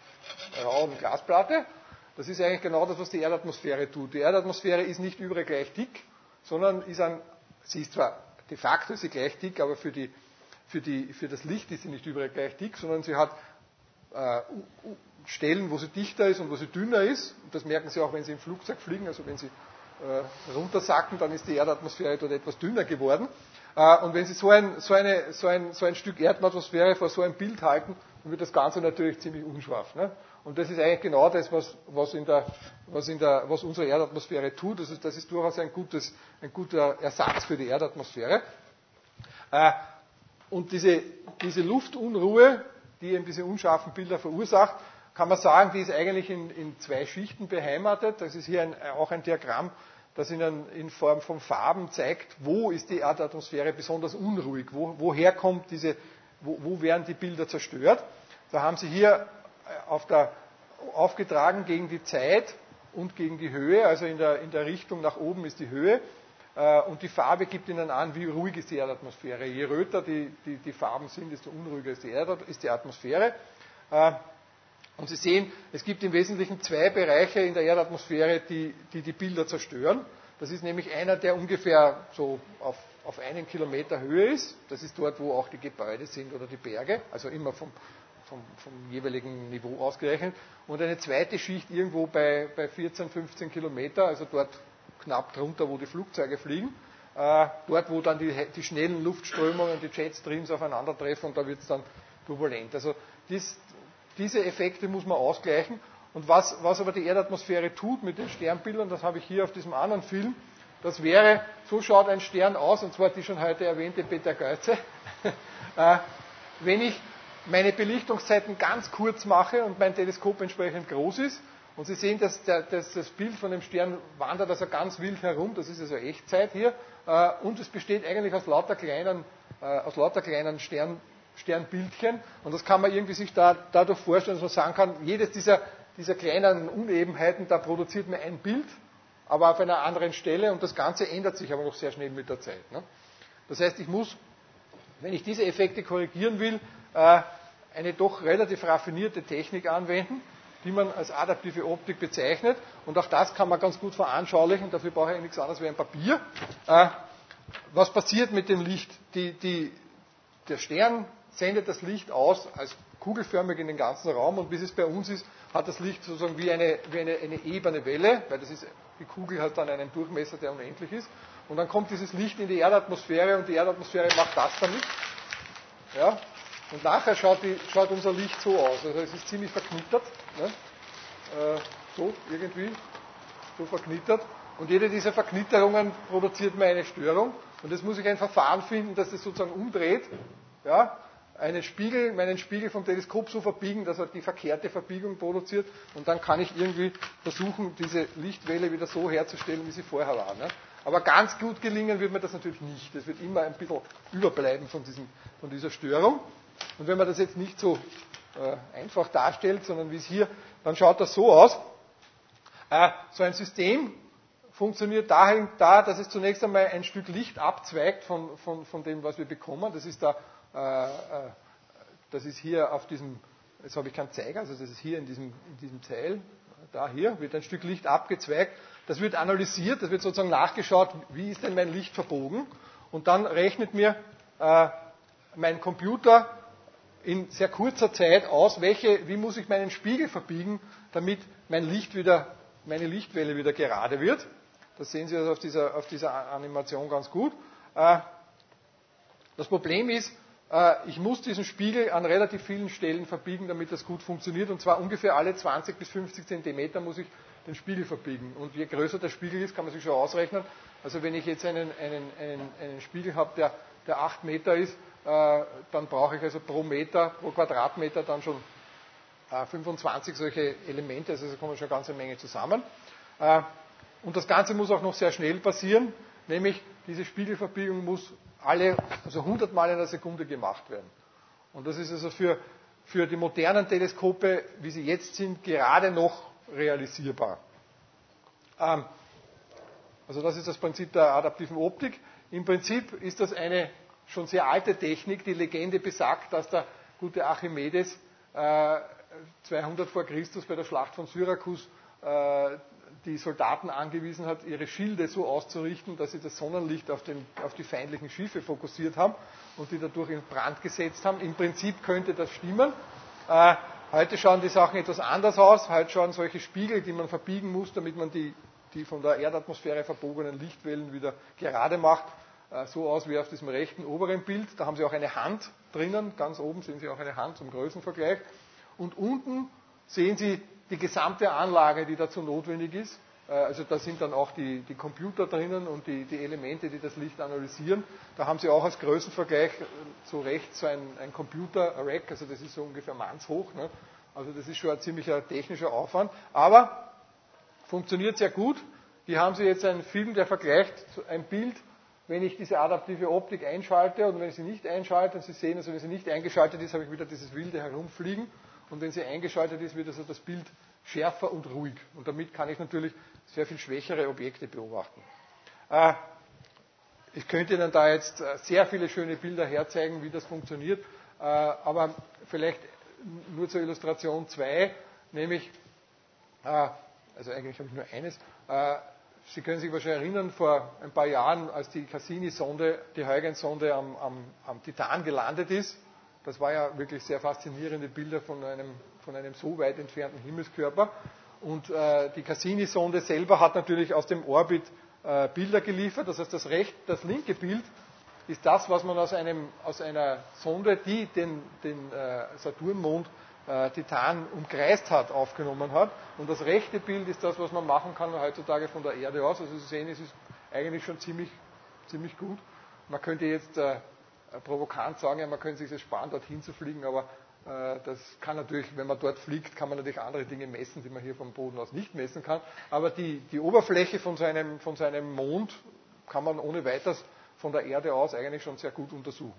rauen Glasplatte. Das ist eigentlich genau das, was die Erdatmosphäre tut. Die Erdatmosphäre ist nicht überall gleich dick, sondern ist ein, sie ist zwar de facto ist sie gleich dick, aber für, die, für, die, für das Licht ist sie nicht überall gleich dick, sondern sie hat äh, Stellen, wo sie dichter ist und wo sie dünner ist. Und das merken Sie auch, wenn Sie im Flugzeug fliegen. Also wenn Sie äh, runtersacken, dann ist die Erdatmosphäre dort etwas dünner geworden. Äh, und wenn Sie so ein, so, eine, so, ein, so ein Stück Erdatmosphäre vor so ein Bild halten, dann wird das Ganze natürlich ziemlich unscharf. Ne? Und das ist eigentlich genau das, was, was, in der, was, in der, was unsere Erdatmosphäre tut. Das ist, das ist durchaus ein, gutes, ein guter Ersatz für die Erdatmosphäre. Äh, und diese, diese Luftunruhe, die eben diese unscharfen Bilder verursacht, kann man sagen, die ist eigentlich in, in zwei Schichten beheimatet. Das ist hier ein, auch ein Diagramm, das Ihnen in Form von Farben zeigt, wo ist die Erdatmosphäre besonders unruhig, wo, woher kommt diese, wo, wo werden die Bilder zerstört. Da haben Sie hier auf der, aufgetragen gegen die Zeit und gegen die Höhe, also in der, in der Richtung nach oben ist die Höhe. Und die Farbe gibt Ihnen an, wie ruhig ist die Erdatmosphäre. Je röter die, die, die Farben sind, desto unruhiger ist die, Erd, ist die Atmosphäre. Und Sie sehen, es gibt im Wesentlichen zwei Bereiche in der Erdatmosphäre, die, die die Bilder zerstören. Das ist nämlich einer, der ungefähr so auf, auf einen Kilometer Höhe ist. Das ist dort, wo auch die Gebäude sind oder die Berge, also immer vom, vom, vom jeweiligen Niveau ausgerechnet. Und eine zweite Schicht irgendwo bei, bei vierzehn, fünfzehn Kilometer, also dort knapp drunter, wo die Flugzeuge fliegen. äh, dort wo dann die, die schnellen Luftströmungen, die Jetstreams aufeinandertreffen und da wird es dann turbulent. Also dies, diese Effekte muss man ausgleichen. Und was, was aber die Erdatmosphäre tut mit den Sternbildern, das habe ich hier auf diesem anderen Film, das wäre, so schaut ein Stern aus, und zwar die schon heute erwähnte Betelgeuse. äh, wenn ich meine Belichtungszeiten ganz kurz mache und mein Teleskop entsprechend groß ist, und Sie sehen, dass, der, dass das Bild von dem Stern wandert also ganz wild herum, das ist also Echtzeit hier, äh, und es besteht eigentlich aus lauter kleinen, äh, aus lauter kleinen Stern, Sternbildchen, und das kann man irgendwie sich da, dadurch vorstellen, dass man sagen kann, jedes dieser, dieser kleinen Unebenheiten, da produziert man ein Bild, aber auf einer anderen Stelle, und das Ganze ändert sich aber noch sehr schnell mit der Zeit. Ne? Das heißt, ich muss, wenn ich diese Effekte korrigieren will, äh, eine doch relativ raffinierte Technik anwenden, die man als adaptive Optik bezeichnet. Und auch das kann man ganz gut veranschaulichen. Dafür brauche ich nichts anderes wie ein Papier. Äh, was passiert mit dem Licht? Die, die, der Stern sendet das Licht aus als kugelförmig in den ganzen Raum. Und bis es bei uns ist, hat das Licht sozusagen wie eine, wie eine, eine ebene Welle, weil das ist, die Kugel hat dann einen Durchmesser, der unendlich ist. Und dann kommt dieses Licht in die Erdatmosphäre und die Erdatmosphäre macht das damit. Ja? Und nachher schaut, die, schaut unser Licht so aus. Also es ist ziemlich verknittert. Ne? Äh, so irgendwie. So verknittert. Und jede dieser Verknitterungen produziert mir eine Störung. Und jetzt muss ich ein Verfahren finden, das das sozusagen umdreht. Ja? Einen Spiegel, meinen Spiegel vom Teleskop so verbiegen, dass er die verkehrte Verbiegung produziert. Und dann kann ich irgendwie versuchen, diese Lichtwelle wieder so herzustellen, wie sie vorher war. Ne? Aber ganz gut gelingen wird mir das natürlich nicht. Es wird immer ein bisschen überbleiben von, diesem, von dieser Störung. Und wenn man das jetzt nicht so äh, einfach darstellt, sondern wie es hier, dann schaut das so aus. Äh, so ein System funktioniert dahin, da, dass es zunächst einmal ein Stück Licht abzweigt von, von, von dem, was wir bekommen. Das ist, da, äh, äh, das ist hier auf diesem, jetzt habe ich keinen Zeiger, also das ist hier in diesem, in diesem Teil, da hier wird ein Stück Licht abgezweigt. Das wird analysiert, das wird sozusagen nachgeschaut, wie ist denn mein Licht verbogen. Und dann rechnet mir äh, mein Computer in sehr kurzer Zeit aus, welche, wie muss ich meinen Spiegel verbiegen, damit mein Licht wieder, meine Lichtwelle wieder gerade wird. Das sehen Sie also auf dieser, auf dieser Animation ganz gut. Das Problem ist, ich muss diesen Spiegel an relativ vielen Stellen verbiegen, damit das gut funktioniert. Und zwar ungefähr alle zwanzig bis fünfzig Zentimeter muss ich den Spiegel verbiegen. Und je größer der Spiegel ist, kann man sich schon ausrechnen. Also wenn ich jetzt einen, einen, einen, einen Spiegel habe, der, der acht Meter ist, dann brauche ich also pro Meter, pro Quadratmeter dann schon fünfundzwanzig solche Elemente, also da kommen schon eine ganze Menge zusammen. Und das Ganze muss auch noch sehr schnell passieren, nämlich diese Spiegelverbiegung muss alle, also hundert Mal in der Sekunde gemacht werden. Und das ist also für, für die modernen Teleskope, wie sie jetzt sind, gerade noch realisierbar. Also das ist das Prinzip der adaptiven Optik. Im Prinzip ist das eine schon sehr alte Technik. Die Legende besagt, dass der gute Archimedes äh, zweihundert vor Christus bei der Schlacht von Syrakus äh, die Soldaten angewiesen hat, ihre Schilde so auszurichten, dass sie das Sonnenlicht auf, den, auf die feindlichen Schiffe fokussiert haben und die dadurch in Brand gesetzt haben. Im Prinzip könnte das stimmen. Äh, heute schauen die Sachen etwas anders aus. Heute schauen solche Spiegel, die man verbiegen muss, damit man die, die von der Erdatmosphäre verbogenen Lichtwellen wieder gerade macht, so aus wie auf diesem rechten oberen Bild. Da haben Sie auch eine Hand drinnen. Ganz oben sehen Sie auch eine Hand zum Größenvergleich. Und unten sehen Sie die gesamte Anlage, die dazu notwendig ist. Also da sind dann auch die, die Computer drinnen und die, die Elemente, die das Licht analysieren. Da haben Sie auch als Größenvergleich so rechts so ein, ein Computer-Rack, also das ist so ungefähr mannshoch. Ne? Also das ist schon ein ziemlicher technischer Aufwand. Aber funktioniert sehr gut. Hier haben Sie jetzt einen Film, der vergleicht ein Bild, wenn ich diese adaptive Optik einschalte und wenn ich sie nicht einschalte. Und Sie sehen, also wenn sie nicht eingeschaltet ist, habe ich wieder dieses wilde Herumfliegen. Und wenn sie eingeschaltet ist, wird also das Bild schärfer und ruhig. Und damit kann ich natürlich sehr viel schwächere Objekte beobachten. Ich könnte Ihnen da jetzt sehr viele schöne Bilder herzeigen, wie das funktioniert. Aber vielleicht nur zur Illustration zwei, nämlich, also eigentlich habe ich nur eines. Sie können sich wahrscheinlich erinnern, vor ein paar Jahren, als die Cassini-Sonde, die Huygens-Sonde am, am, am Titan gelandet ist. Das war ja wirklich sehr faszinierende Bilder von einem, von einem so weit entfernten Himmelskörper. Und äh, die Cassini-Sonde selber hat natürlich aus dem Orbit äh, Bilder geliefert. Das heißt, das, recht, das linke Bild ist das, was man aus, einem, aus einer Sonde, die den, den äh, Saturnmond äh, Titan umkreist hat, aufgenommen hat. Und das rechte Bild ist das, was man machen kann heutzutage von der Erde aus. Also Sie sehen, es ist eigentlich schon ziemlich, ziemlich gut. Man könnte jetzt äh, provokant sagen, ja, man könnte sich das sparen, dorthin zu fliegen, aber äh, das kann natürlich, wenn man dort fliegt, kann man natürlich andere Dinge messen, die man hier vom Boden aus nicht messen kann. Aber die, die Oberfläche von so, einem, von so einem Mond kann man ohne weiteres von der Erde aus eigentlich schon sehr gut untersuchen.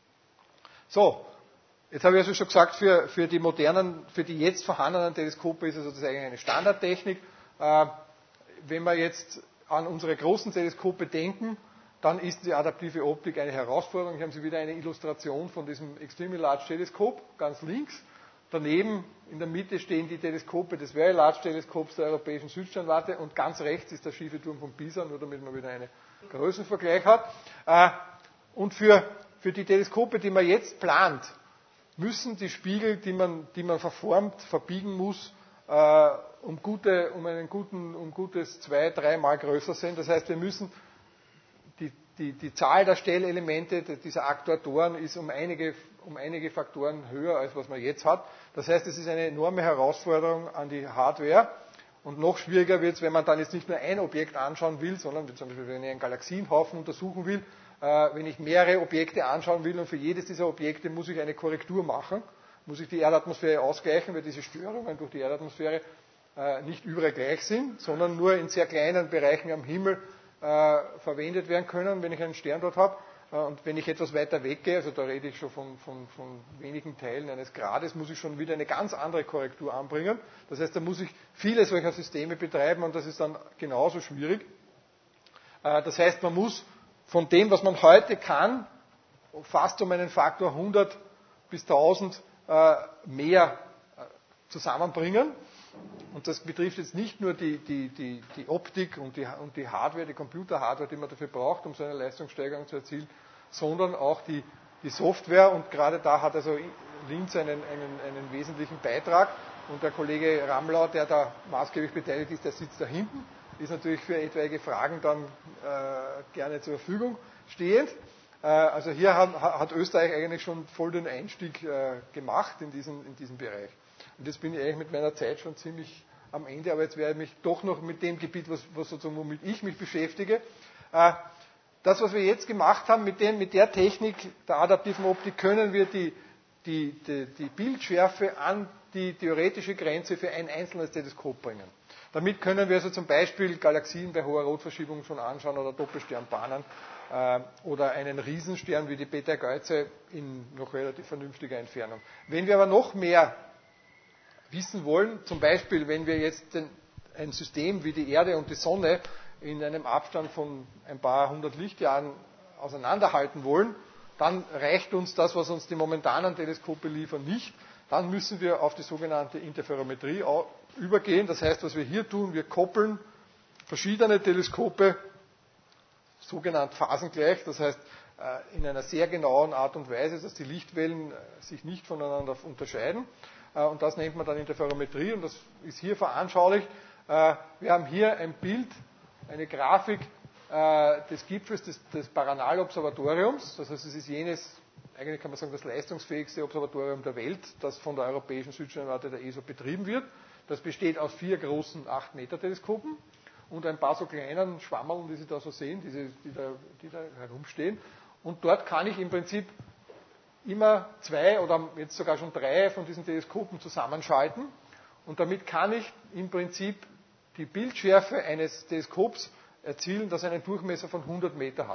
So, jetzt habe ich also schon gesagt, für, für die modernen, für die jetzt vorhandenen Teleskope ist also das eigentlich eine Standardtechnik. Äh, wenn wir jetzt an unsere großen Teleskope denken, dann ist die adaptive Optik eine Herausforderung. Hier haben Sie wieder eine Illustration von diesem Extremely Large Teleskop, ganz links. Daneben in der Mitte stehen die Teleskope des Very Large Teleskops der Europäischen Südsternwarte und ganz rechts ist der schiefe Turm von Pisa, nur damit man wieder einen Größenvergleich hat. Und für, für die Teleskope, die man jetzt plant, müssen die Spiegel, die man, die man verformt, verbiegen muss, um, gute, um, einen guten, um gutes zwei, dreimal größer sind. Das heißt, wir müssen Die, die, die Zahl der Stellelemente dieser Aktuatoren ist um einige, um einige Faktoren höher, als was man jetzt hat. Das heißt, es ist eine enorme Herausforderung an die Hardware. Und noch schwieriger wird es, wenn man dann jetzt nicht nur ein Objekt anschauen will, sondern zum Beispiel, wenn ich einen Galaxienhaufen untersuchen will, äh, wenn ich mehrere Objekte anschauen will und für jedes dieser Objekte muss ich eine Korrektur machen, muss ich die Erdatmosphäre ausgleichen, weil diese Störungen durch die Erdatmosphäre äh, nicht überall gleich sind, sondern nur in sehr kleinen Bereichen am Himmel Äh, verwendet werden können, wenn ich einen Stern dort habe. Äh, und wenn ich etwas weiter weggehe, also da rede ich schon von, von, von wenigen Teilen eines Grades, muss ich schon wieder eine ganz andere Korrektur anbringen. Das heißt, da muss ich viele solcher Systeme betreiben und das ist dann genauso schwierig. Äh, das heißt, man muss von dem, was man heute kann, fast um einen Faktor hundert bis tausend äh, mehr äh, zusammenbringen. Und das betrifft jetzt nicht nur die, die, die, die Optik und die, und die Hardware, die Computerhardware, die man dafür braucht, um so eine Leistungssteigerung zu erzielen, sondern auch die, die Software. Und gerade da hat also Linz einen, einen, einen wesentlichen Beitrag. Und der Kollege Ramlau, der da maßgeblich beteiligt ist, der sitzt da hinten, ist natürlich für etwaige Fragen dann äh, gerne zur Verfügung stehend. Äh, also hier hat, hat Österreich eigentlich schon voll den Einstieg äh, gemacht in diesen, in diesen Bereich. Und jetzt bin ich eigentlich mit meiner Zeit schon ziemlich am Ende, aber jetzt werde ich mich doch noch mit dem Gebiet, was, was sozusagen, womit ich mich beschäftige. Das, was wir jetzt gemacht haben, mit, dem, mit der Technik der adaptiven Optik, können wir die, die, die, die Bildschärfe an die theoretische Grenze für ein einzelnes Teleskop bringen. Damit können wir also zum Beispiel Galaxien bei hoher Rotverschiebung schon anschauen oder Doppelsternbahnen äh, oder einen Riesenstern wie die Betelgeuse in noch relativ vernünftiger Entfernung. Wenn wir aber noch mehr wissen wollen, zum Beispiel, wenn wir jetzt den, ein System wie die Erde und die Sonne in einem Abstand von ein paar hundert Lichtjahren auseinanderhalten wollen, dann reicht uns das, was uns die momentanen Teleskope liefern, nicht. Dann müssen wir auf die sogenannte Interferometrie übergehen. Das heißt, was wir hier tun, wir koppeln verschiedene Teleskope sogenannt phasengleich, das heißt in einer sehr genauen Art und Weise, dass die Lichtwellen sich nicht voneinander unterscheiden. Und das nennt man dann Interferometrie und das ist hier veranschaulicht. Wir haben hier ein Bild, eine Grafik des Gipfels des, des Paranal-Observatoriums. Das heißt, es ist jenes, eigentlich kann man sagen, das leistungsfähigste Observatorium der Welt, das von der Europäischen Südsternwarte der E S O betrieben wird. Das besteht aus vier großen acht Meter Teleskopen und ein paar so kleinen Schwammerln, die Sie da so sehen, diese, die, da, die da herumstehen. Und dort kann ich im Prinzip immer zwei oder jetzt sogar schon drei von diesen Teleskopen zusammenschalten und damit kann ich im Prinzip die Bildschärfe eines Teleskops erzielen, das einen Durchmesser von hundert Meter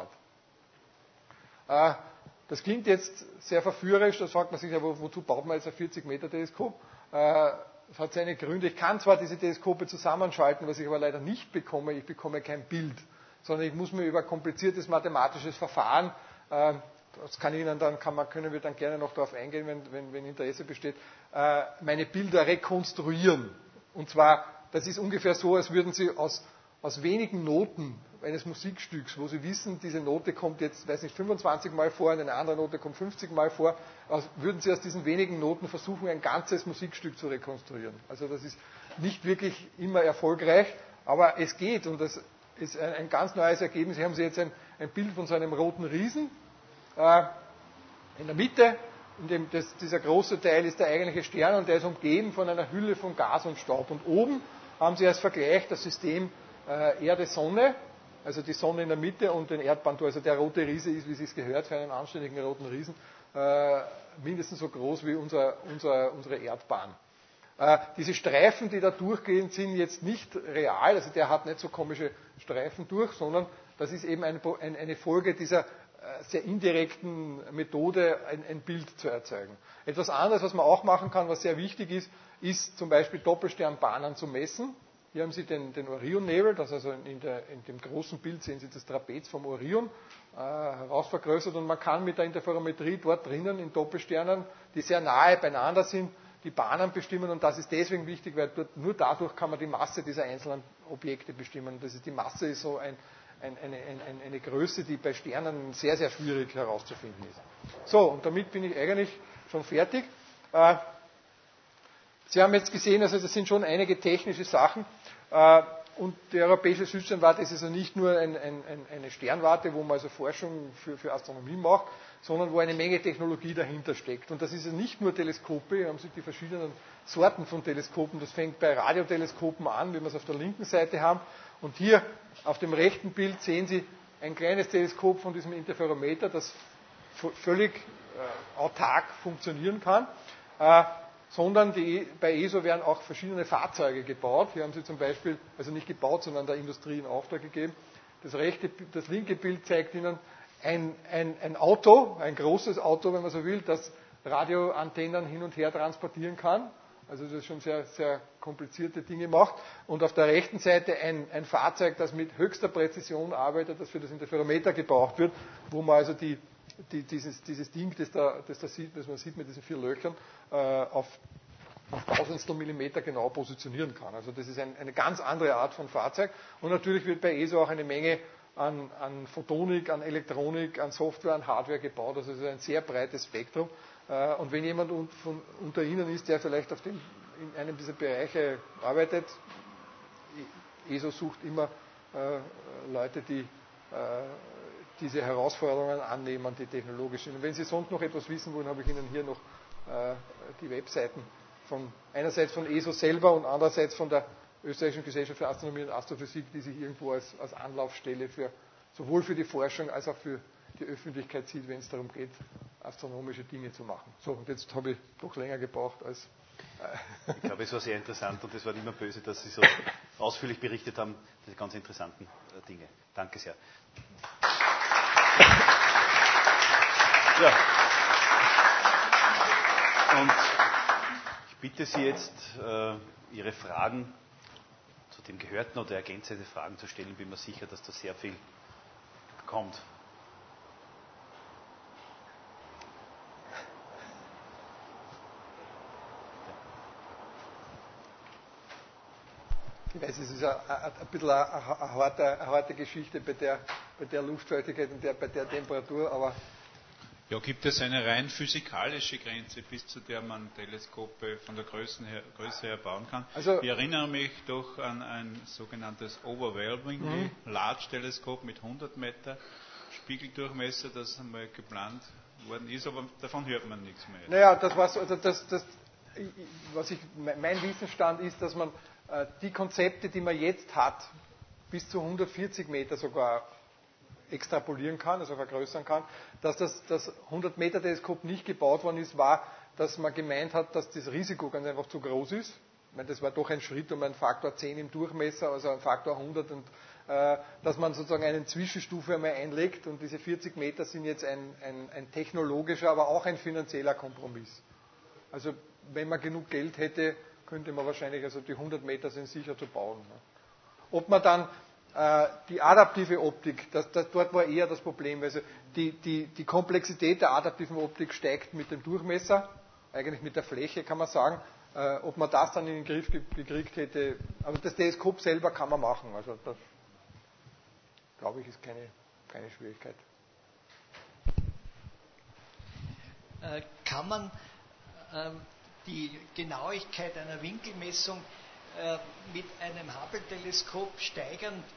hat. Das klingt jetzt sehr verführerisch, da fragt man sich ja, wozu baut man jetzt ein vierzig Meter Teleskop? Das hat seine Gründe. Ich kann zwar diese Teleskope zusammenschalten, was ich aber leider nicht bekomme, ich bekomme kein Bild, sondern ich muss mir über kompliziertes mathematisches Verfahren, das kann Ihnen dann, kann man, können wir dann gerne noch darauf eingehen, wenn, wenn, wenn Interesse besteht, meine Bilder rekonstruieren. Und zwar, das ist ungefähr so, als würden Sie aus, aus wenigen Noten eines Musikstücks, wo Sie wissen, diese Note kommt jetzt, weiß nicht, fünfundzwanzig Mal vor und eine andere Note kommt fünfzig Mal vor, also würden Sie aus diesen wenigen Noten versuchen, ein ganzes Musikstück zu rekonstruieren. Also das ist nicht wirklich immer erfolgreich, aber es geht und das ist ein, ein ganz neues Ergebnis. Hier haben Sie jetzt ein, ein Bild von so einem roten Riesen. Äh, in der Mitte, in dem, das, dieser große Teil ist der eigentliche Stern und der ist umgeben von einer Hülle von Gas und Staub. Und oben haben Sie als Vergleich das System äh, Erde-Sonne, also die Sonne in der Mitte und den Erdbahn. Also der rote Riese ist, wie es sich gehört, für einen anständigen roten Riesen, äh, mindestens so groß wie unser, unser, unsere Erdbahn. Äh, diese Streifen, die da durchgehen, sind jetzt nicht real, also der hat nicht so komische Streifen durch, sondern das ist eben ein, ein, eine Folge dieser äh, sehr indirekten Methode, ein, ein Bild zu erzeugen. Etwas anderes, was man auch machen kann, was sehr wichtig ist, ist zum Beispiel Doppelsternbahnen zu messen. Hier haben Sie den, den Orionnebel, das also in, der, in dem großen Bild sehen Sie das Trapez vom Orion äh, herausvergrößert und man kann mit der Interferometrie dort drinnen in Doppelsternen, die sehr nahe beieinander sind, die Bahnen bestimmen und das ist deswegen wichtig, weil dort, nur dadurch kann man die Masse dieser einzelnen Objekte bestimmen. Das ist, die Masse ist so ein, ein, eine, ein, eine Größe, die bei Sternen sehr, sehr schwierig herauszufinden ist. So, und damit bin ich eigentlich schon fertig. Äh, Sie haben jetzt gesehen, also das sind schon einige technische Sachen. Und die Europäische Südsternwarte ist also nicht nur ein, ein, eine Sternwarte, wo man also Forschung für, für Astronomie macht, sondern wo eine Menge Technologie dahinter steckt. Und das ist ja nicht nur Teleskope, hier haben Sie die verschiedenen Sorten von Teleskopen. Das fängt bei Radioteleskopen an, wie wir es auf der linken Seite haben. Und hier auf dem rechten Bild sehen Sie ein kleines Teleskop von diesem Interferometer, das völlig äh, autark funktionieren kann. Äh, sondern die, bei E S O werden auch verschiedene Fahrzeuge gebaut. Hier haben Sie zum Beispiel, also nicht gebaut, sondern der Industrie in Auftrag gegeben. Das, rechte, das linke Bild zeigt Ihnen ein, ein, ein Auto, ein großes Auto, wenn man so will, das Radioantennen hin und her transportieren kann. Also das schon sehr, sehr komplizierte Dinge macht. Und auf der rechten Seite ein, ein Fahrzeug, das mit höchster Präzision arbeitet, das für das Interferometer gebraucht wird, wo man also die Die, dieses, dieses Ding, das, da, das, da sieht, das man sieht mit diesen vier Löchern, äh, auf, auf Tausendstel Millimeter genau positionieren kann. Also das ist ein, eine ganz andere Art von Fahrzeug. Und natürlich wird bei E S O auch eine Menge an, an Photonik, an Elektronik, an Software, an Hardware gebaut. Also es ist ein sehr breites Spektrum. Äh, und wenn jemand un, von, unter Ihnen ist, der vielleicht auf dem, in einem dieser Bereiche arbeitet, E S O sucht immer äh, Leute, die äh, diese Herausforderungen annehmen, die technologisch sind. Und wenn Sie sonst noch etwas wissen wollen, habe ich Ihnen hier noch äh, die Webseiten von, einerseits von E S O selber und andererseits von der Österreichischen Gesellschaft für Astronomie und Astrophysik, die sich irgendwo als, als Anlaufstelle für, sowohl für die Forschung als auch für die Öffentlichkeit sieht, wenn es darum geht, astronomische Dinge zu machen. So, und jetzt habe ich doch länger gebraucht als... Äh ich glaube, es war sehr interessant und es war immer böse, dass Sie so ausführlich berichtet haben, diese ganz interessanten äh, Dinge. Danke sehr. Ja. Und ich bitte Sie jetzt, äh, Ihre Fragen zu dem Gehörten oder ergänzende Fragen zu stellen. Bin mir sicher, dass da sehr viel kommt. Ich weiß, es ist ein, ein, ein bisschen eine, eine, harte, eine harte Geschichte bei der, bei der Luftfeuchtigkeit und der, bei der Temperatur, aber... Ja, gibt es eine rein physikalische Grenze, bis zu der man Teleskope von der Größe her, Größe her bauen kann? Also, ich erinnere mich doch an ein sogenanntes Overwhelmingly mhm. Large Teleskop mit hundert Meter Spiegeldurchmesser, das einmal geplant worden ist, aber davon hört man nichts mehr. Naja, das war so, also das, das, was ich, mein Wissensstand ist, dass man äh, die Konzepte, die man jetzt hat, bis zu hundertvierzig Meter sogar extrapolieren kann, also vergrößern kann. Dass das, das hundert Meter Teleskop nicht gebaut worden ist, war, dass man gemeint hat, dass das Risiko ganz einfach zu groß ist. Ich meine, das war doch ein Schritt um einen Faktor zehn im Durchmesser, also ein Faktor hundert, und äh, dass man sozusagen eine Zwischenstufe einmal einlegt, und diese vierzig Meter sind jetzt ein, ein, ein technologischer, aber auch ein finanzieller Kompromiss. Also wenn man genug Geld hätte, könnte man wahrscheinlich, also die hundert Meter sind sicher zu bauen. Ne? Ob man dann die adaptive Optik, das, das, dort war eher das Problem. Also die, die, die Komplexität der adaptiven Optik steigt mit dem Durchmesser, eigentlich mit der Fläche, kann man sagen. Äh, ob man das dann in den Griff ge gekriegt hätte, also das Teleskop selber kann man machen. Also das, glaube ich, ist keine, keine Schwierigkeit. Äh, kann man äh, die Genauigkeit einer Winkelmessung äh, mit einem Hubble-Teleskop steigern,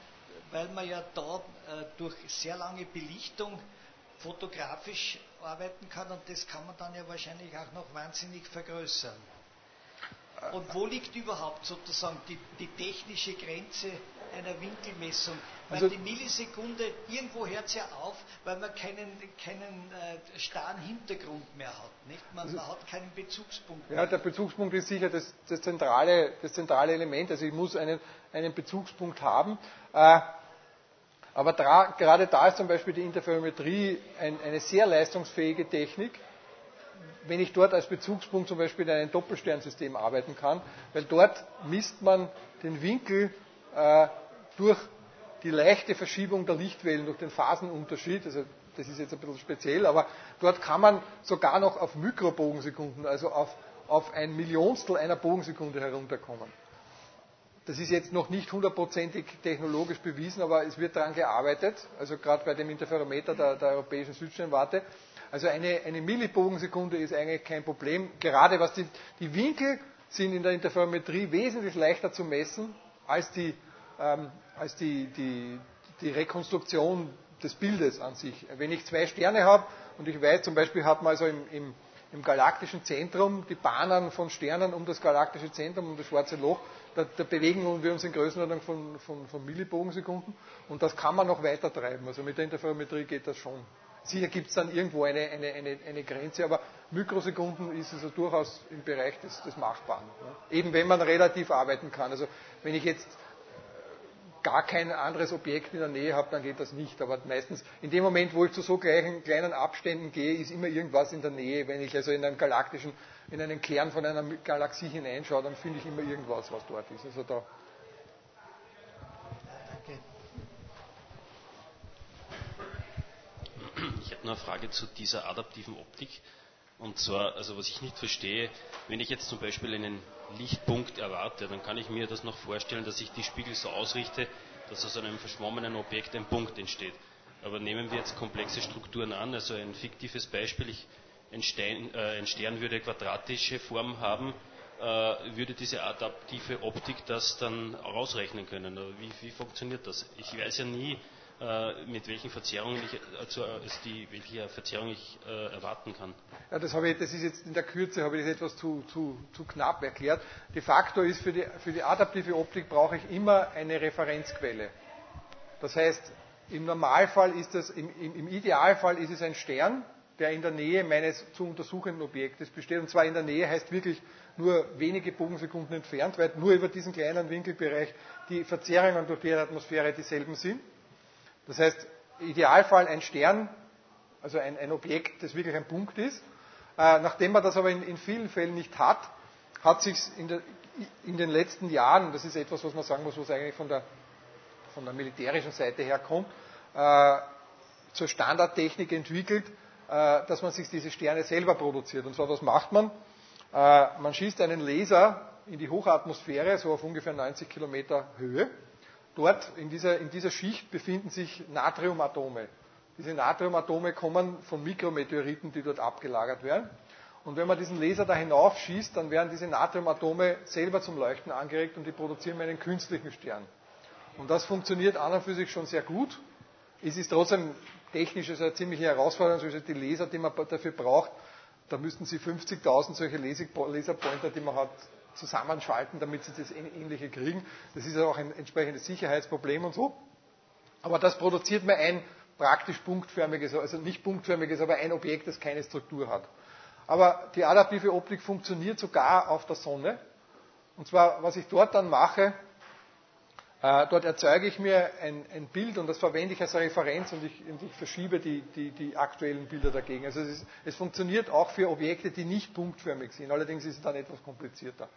weil man ja da äh, durch sehr lange Belichtung fotografisch arbeiten kann und das kann man dann ja wahrscheinlich auch noch wahnsinnig vergrößern. Und wo liegt überhaupt sozusagen die, die technische Grenze einer Winkelmessung? Weil also die Millisekunde, irgendwo hört es ja auf, weil man keinen, keinen äh, starren Hintergrund mehr hat. Nicht? Man, also, man hat keinen Bezugspunkt mehr. Ja, der Bezugspunkt ist sicher das, das, zentrale, das zentrale Element. Also ich muss einen, einen Bezugspunkt haben. Äh, aber da, gerade da ist zum Beispiel die Interferometrie ein, eine sehr leistungsfähige Technik, wenn ich dort als Bezugspunkt zum Beispiel in einem Doppelsternsystem arbeiten kann, weil dort misst man den Winkel äh, durch die leichte Verschiebung der Lichtwellen, durch den Phasenunterschied, also das ist jetzt ein bisschen speziell, aber dort kann man sogar noch auf Mikrobogensekunden, also auf, auf ein Millionstel einer Bogensekunde herunterkommen. Das ist jetzt noch nicht hundertprozentig technologisch bewiesen, aber es wird daran gearbeitet, also gerade bei dem Interferometer der, der europäischen Südsternwarte. Also eine, eine Millibogensekunde ist eigentlich kein Problem. Gerade was die, die Winkel sind in der Interferometrie wesentlich leichter zu messen als die, ähm, als die, die, die Rekonstruktion des Bildes an sich. Wenn ich zwei Sterne habe und ich weiß, zum Beispiel hat man also im, im, im galaktischen Zentrum die Bahnen von Sternen um das galaktische Zentrum, um das schwarze Loch, da, da bewegen wir uns in Größenordnung von, von, von Millibogensekunden und das kann man noch weiter treiben. Also mit der Interferometrie geht das schon. Sicher gibt es dann irgendwo eine, eine, eine, eine Grenze, aber Mikrosekunden ist also durchaus im Bereich des, des Machbaren. Ne? Eben wenn man relativ arbeiten kann. Also wenn ich jetzt gar kein anderes Objekt in der Nähe habe, dann geht das nicht. Aber meistens, in dem Moment, wo ich zu so gleichen, kleinen Abständen gehe, ist immer irgendwas in der Nähe. Wenn ich also in einen galaktischen, in einen Kern von einer Galaxie hineinschaue, dann finde ich immer irgendwas, was dort ist. Also da Ich hätte noch eine Frage zu dieser adaptiven Optik. Und zwar, also was ich nicht verstehe, wenn ich jetzt zum Beispiel einen Lichtpunkt erwarte, dann kann ich mir das noch vorstellen, dass ich die Spiegel so ausrichte, dass aus einem verschwommenen Objekt ein Punkt entsteht. Aber nehmen wir jetzt komplexe Strukturen an, also ein fiktives Beispiel, ich, ein, Stein, äh, ein Stern würde quadratische Form haben, äh, würde diese adaptive Optik das dann ausrechnen können? Wie, wie funktioniert das? Ich weiß ja nie, mit welchen Verzerrungen ich, also die, welche Verzerrung ich äh, erwarten kann. Ja, das, habe ich, das ist jetzt in der Kürze, habe ich das etwas zu, zu, zu knapp erklärt. De facto ist für die, für die adaptive Optik brauche ich immer eine Referenzquelle. Das heißt, im Normalfall ist das, im, im, im Idealfall ist es ein Stern, der in der Nähe meines zu untersuchenden Objektes besteht. Und zwar in der Nähe heißt wirklich nur wenige Bogensekunden entfernt, weil nur über diesen kleinen Winkelbereich die Verzerrungen durch die Atmosphäre dieselben sind. Das heißt, im Idealfall ein Stern, also ein, ein Objekt, das wirklich ein Punkt ist. Äh, nachdem man das aber in, in vielen Fällen nicht hat, hat sich in, in den letzten Jahren, das ist etwas, was man sagen muss, was eigentlich von der, von der militärischen Seite herkommt, äh, zur Standardtechnik entwickelt, äh, dass man sich diese Sterne selber produziert. Und zwar, was macht man? Äh, man schießt einen Laser in die Hochatmosphäre, so auf ungefähr neunzig Kilometer Höhe. Dort in dieser, in dieser Schicht befinden sich Natriumatome. Diese Natriumatome kommen von Mikrometeoriten, die dort abgelagert werden. Und wenn man diesen Laser da hinaufschießt, dann werden diese Natriumatome selber zum Leuchten angeregt und die produzieren einen künstlichen Stern. Und das funktioniert an und für sich schon sehr gut. Es ist trotzdem technisch eine ziemliche Herausforderung, also die Laser, die man dafür braucht, da müssten Sie fünfzigtausend solche Laserpointer, die man hat, zusammenschalten, damit sie das Ähnliche kriegen. Das ist auch ein entsprechendes Sicherheitsproblem und so. Aber das produziert mir ein praktisch punktförmiges, also nicht punktförmiges, aber ein Objekt, das keine Struktur hat. Aber die adaptive Optik funktioniert sogar auf der Sonne. Und zwar, was ich dort dann mache, äh, dort erzeuge ich mir ein, ein Bild und das verwende ich als Referenz und ich, und ich verschiebe die, die, die aktuellen Bilder dagegen. Also es, ist, es funktioniert auch für Objekte, die nicht punktförmig sind. Allerdings ist es dann etwas komplizierter.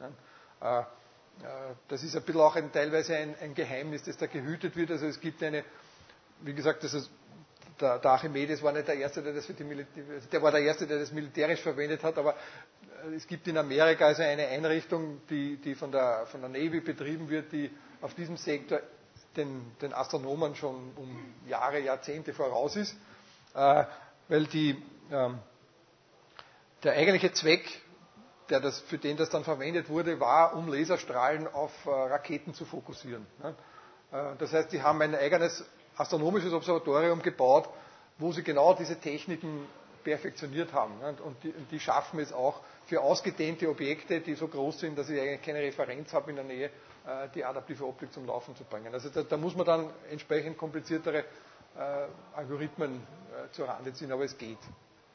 Das ist ein bisschen auch ein, teilweise ein, ein Geheimnis, das da gehütet wird. Also es gibt eine, wie gesagt, das ist, der, der Archimedes war nicht der Erste, der das für die Militär, der war der Erste, der das militärisch verwendet hat, aber es gibt in Amerika also eine Einrichtung, die, die von, der, von der Navy betrieben wird, die auf diesem Sektor den, den Astronomen schon um Jahre, Jahrzehnte voraus ist, äh, weil die, ähm, der eigentliche Zweck, der das, für den das dann verwendet wurde, war, um Laserstrahlen auf äh, Raketen zu fokussieren. Ne? Das heißt, die haben ein eigenes astronomisches Observatorium gebaut, wo sie genau diese Techniken perfektioniert haben. Und die, die schaffen es auch für ausgedehnte Objekte, die so groß sind, dass ich eigentlich keine Referenz habe in der Nähe, die adaptive Optik zum Laufen zu bringen. Also da, da muss man dann entsprechend kompliziertere äh, Algorithmen äh, zur Rande ziehen, aber es geht.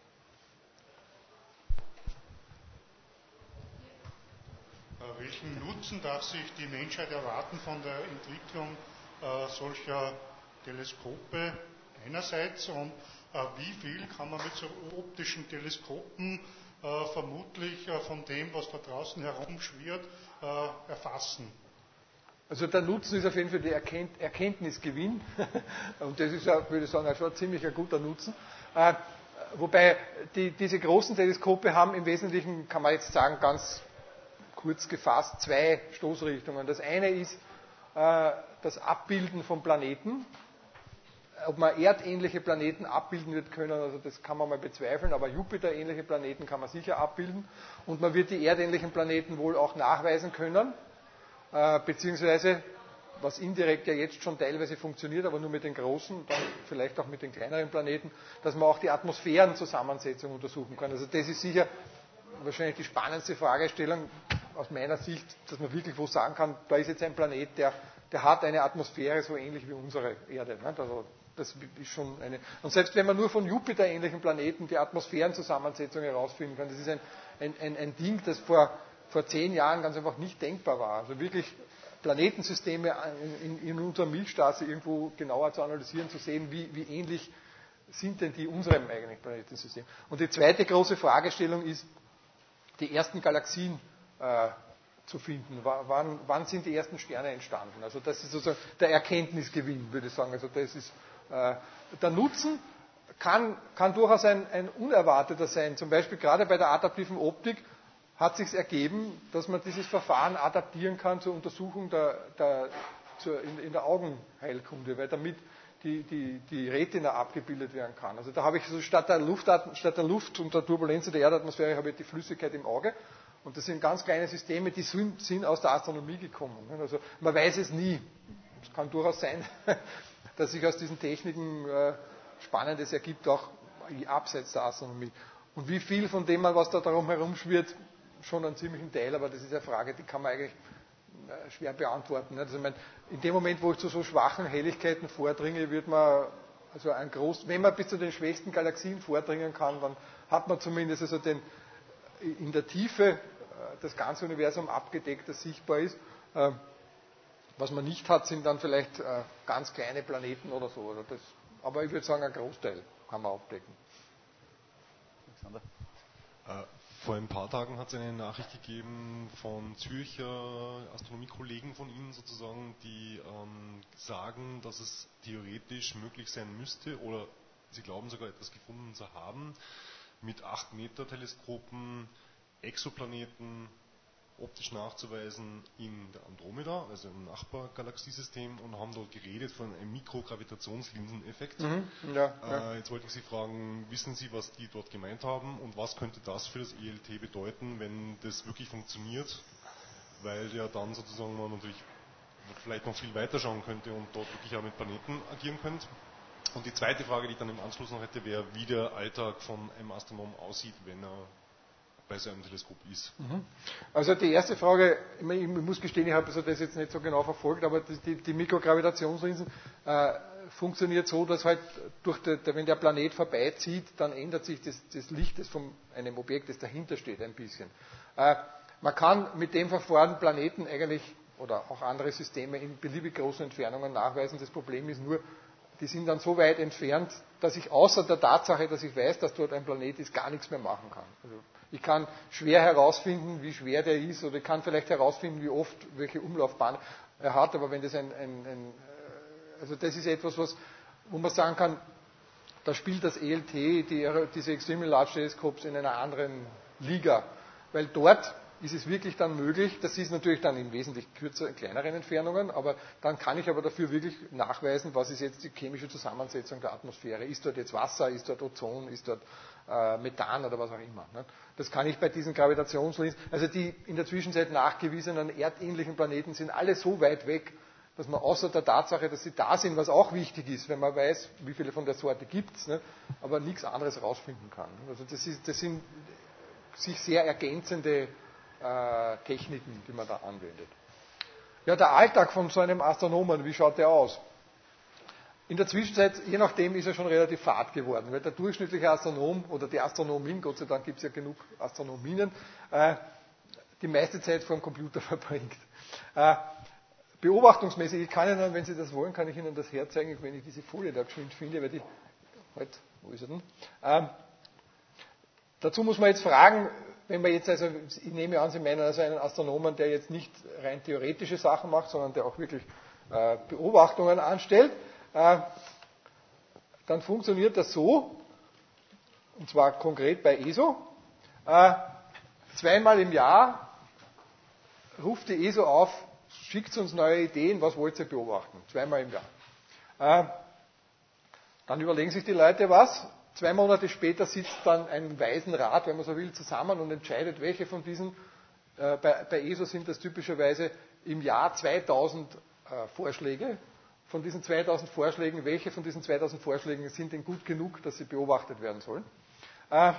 Welchen Nutzen darf sich die Menschheit erwarten von der Entwicklung äh, solcher Teleskope einerseits und äh, wie viel kann man mit so optischen Teleskopen äh, vermutlich äh, von dem, was da draußen herumschwirrt, äh, erfassen? Also der Nutzen ist auf jeden Fall der Erkennt Erkenntnisgewinn und das ist, ja, würde ich sagen, schon ein ziemlich ein guter Nutzen. Äh, wobei die, diese großen Teleskope haben im Wesentlichen, kann man jetzt sagen, ganz kurz gefasst, zwei Stoßrichtungen. Das eine ist äh, das Abbilden von Planeten. Ob man erdähnliche Planeten abbilden wird können, also das kann man mal bezweifeln, aber Jupiter-ähnliche Planeten kann man sicher abbilden. Und man wird die erdähnlichen Planeten wohl auch nachweisen können, äh, beziehungsweise, was indirekt ja jetzt schon teilweise funktioniert, aber nur mit den großen, dann vielleicht auch mit den kleineren Planeten, dass man auch die Atmosphärenzusammensetzung untersuchen kann. Also das ist sicher wahrscheinlich die spannendste Fragestellung aus meiner Sicht, dass man wirklich wo sagen kann, da ist jetzt ein Planet, der, der hat eine Atmosphäre so ähnlich wie unsere Erde. Nicht? Also das ist schon eine. Und selbst wenn man nur von Jupiter-ähnlichen Planeten die Atmosphärenzusammensetzung herausfinden kann, das ist ein, ein, ein, ein Ding, das vor, vor zehn Jahren ganz einfach nicht denkbar war. Also wirklich Planetensysteme in, in unserer Milchstraße irgendwo genauer zu analysieren, zu sehen, wie, wie ähnlich sind denn die unserem eigenen Planetensystem. Und die zweite große Fragestellung ist, die ersten Galaxien äh, zu finden. W wann, wann sind die ersten Sterne entstanden? Also das ist sozusagen der Erkenntnisgewinn, würde ich sagen. Also das ist, äh, der Nutzen kann, kann durchaus ein, ein unerwarteter sein. Zum Beispiel gerade bei der adaptiven Optik hat sich ergeben, dass man dieses Verfahren adaptieren kann zur Untersuchung der, der, zur, in, in der Augenheilkunde, weil damit die, die, die Retina abgebildet werden kann. Also da habe ich so statt der Luft, statt der Luft und der Turbulenz in der Erdatmosphäre habe ich die Flüssigkeit im Auge. Und das sind ganz kleine Systeme, die sind, sind aus der Astronomie gekommen. Also man weiß es nie. Es kann durchaus sein, dass sich aus diesen Techniken äh, Spannendes ergibt, auch abseits der Astronomie. Und wie viel von dem, was da darum herum schwirrt, schon einen ziemlichen Teil, aber das ist eine Frage, die kann man eigentlich schwer beantworten. Also ich meine, in dem Moment, wo ich zu so schwachen Helligkeiten vordringe, wird man, also ein groß, wenn man bis zu den schwächsten Galaxien vordringen kann, dann hat man zumindest also den, in der Tiefe das ganze Universum abgedeckt, das sichtbar ist. Was man nicht hat, sind dann vielleicht ganz kleine Planeten oder so. Oder das, aber ich würde sagen, ein Großteil kann man abdecken. Alexander? Äh, vor ein paar Tagen hat es eine Nachricht gegeben von Zürcher Astronomiekollegen von Ihnen sozusagen, die ähm, sagen, dass es theoretisch möglich sein müsste, oder sie glauben sogar etwas gefunden zu haben, mit acht Meter Teleskopen Exoplaneten optisch nachzuweisen in der Andromeda, also im Nachbargalaxiesystem, und haben dort geredet von einem Mikrogravitationslinseneffekt. Mhm, ja, ja. Äh, jetzt wollte ich Sie fragen, wissen Sie, was die dort gemeint haben und was könnte das für das E L T bedeuten, wenn das wirklich funktioniert, weil ja dann sozusagen man natürlich vielleicht noch viel weiter schauen könnte und dort wirklich auch mit Planeten agieren könnte. Und die zweite Frage, die ich dann im Anschluss noch hätte, wäre, wie der Alltag von einem Astronomen aussieht, wenn er bei so einem Teleskop ist. Also die erste Frage, ich muss gestehen, ich habe also das jetzt nicht so genau verfolgt, aber die, die Mikrogravitationslinsen äh, funktioniert so, dass halt durch die, wenn der Planet vorbeizieht, dann ändert sich das, das Licht das von einem Objekt, das dahinter steht, ein bisschen. Äh, man kann mit dem Verfahren Planeten eigentlich oder auch andere Systeme in beliebig großen Entfernungen nachweisen. Das Problem ist nur, die sind dann so weit entfernt, dass ich außer der Tatsache, dass ich weiß, dass dort ein Planet ist, gar nichts mehr machen kann. Also ich kann schwer herausfinden, wie schwer der ist, oder ich kann vielleicht herausfinden, wie oft, welche Umlaufbahn er hat, aber wenn das ein, ein, ein also das ist etwas, was, wo man sagen kann, da spielt das E L T, die, diese Extremely Large Telescopes, in einer anderen Liga, weil dort ist es wirklich dann möglich, das ist natürlich dann in wesentlich kürzeren, kleineren Entfernungen, aber dann kann ich aber dafür wirklich nachweisen, was ist jetzt die chemische Zusammensetzung der Atmosphäre. Ist dort jetzt Wasser, ist dort Ozon, ist dort äh, Methan oder was auch immer. Ne? Das kann ich bei diesen Gravitationslinsen, also die in der Zwischenzeit nachgewiesenen erdähnlichen Planeten sind alle so weit weg, dass man außer der Tatsache, dass sie da sind, was auch wichtig ist, wenn man weiß, wie viele von der Sorte gibt es, ne, aber nichts anderes rausfinden kann. Also das, ist, das sind sich sehr ergänzende äh, Techniken, die man da anwendet. Ja, der Alltag von so einem Astronomen, wie schaut der aus? In der Zwischenzeit, je nachdem, ist er schon relativ fad geworden, weil der durchschnittliche Astronom oder die Astronomin, Gott sei Dank gibt es ja genug Astronominen, äh, die meiste Zeit vor dem Computer verbringt. Äh, beobachtungsmäßig, ich kann Ihnen, wenn Sie das wollen, kann ich Ihnen das herzeigen, wenn ich diese Folie da geschwind finde, weil die, halt, wo ist er denn? Äh, dazu muss man jetzt fragen, wenn man jetzt, also ich nehme an, Sie meinen also einen Astronomen, der jetzt nicht rein theoretische Sachen macht, sondern der auch wirklich äh, Beobachtungen anstellt, äh, dann funktioniert das so, und zwar konkret bei E S O, äh, zweimal im Jahr ruft die E S O auf, schickt uns neue Ideen, was wollt ihr beobachten? Zweimal im Jahr. Äh, dann überlegen sich die Leute was. Zwei Monate später sitzt dann ein Weisenrat, wenn man so will, zusammen und entscheidet, welche von diesen, äh, bei, bei E S O sind das typischerweise im Jahr zweitausend äh, Vorschläge. Von diesen zweitausend Vorschlägen, welche von diesen zweitausend Vorschlägen sind denn gut genug, dass sie beobachtet werden sollen? Äh,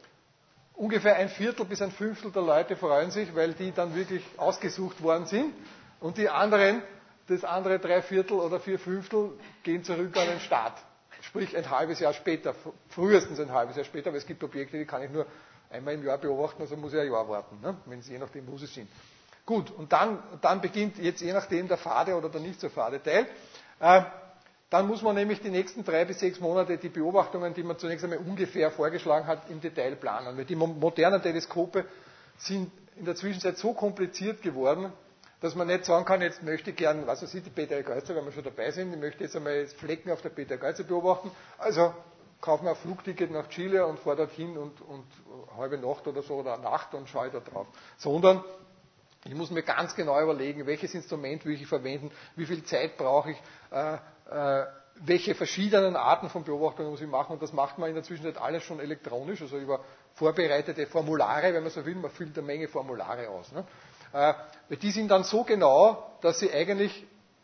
ungefähr ein Viertel bis ein Fünftel der Leute freuen sich, weil die dann wirklich ausgesucht worden sind. Und die anderen, das andere drei Viertel oder vier Fünftel, gehen zurück an den Start. Sprich ein halbes Jahr später, frühestens ein halbes Jahr später, weil es gibt Objekte, die kann ich nur einmal im Jahr beobachten, also muss ich ein Jahr warten, ne? Wenn sie je nachdem, wo sie sind. Gut, und dann, dann beginnt jetzt je nachdem der fade oder der nicht so fade Teil. Äh, dann muss man nämlich die nächsten drei bis sechs Monate die Beobachtungen, die man zunächst einmal ungefähr vorgeschlagen hat, im Detail planen. Weil die modernen Teleskope sind in der Zwischenzeit so kompliziert geworden, dass man nicht sagen kann, jetzt möchte ich gern, was weiß ich, die Beta Egaizia, wenn wir schon dabei sind, ich möchte jetzt einmal Flecken auf der Beta Egaizia beobachten. Also kaufe mir ein Flugticket nach Chile und fahre dorthin und, und halbe Nacht oder so oder Nacht und schaue da drauf. Sondern ich muss mir ganz genau überlegen, welches Instrument will ich verwenden, wie viel Zeit brauche ich, äh, äh, welche verschiedenen Arten von Beobachtungen muss ich machen. Und das macht man in der Zwischenzeit alles schon elektronisch, also über vorbereitete Formulare, wenn man so will. Man füllt eine Menge Formulare aus. Ne? Äh, weil die sind dann so genau, dass sie eigentlich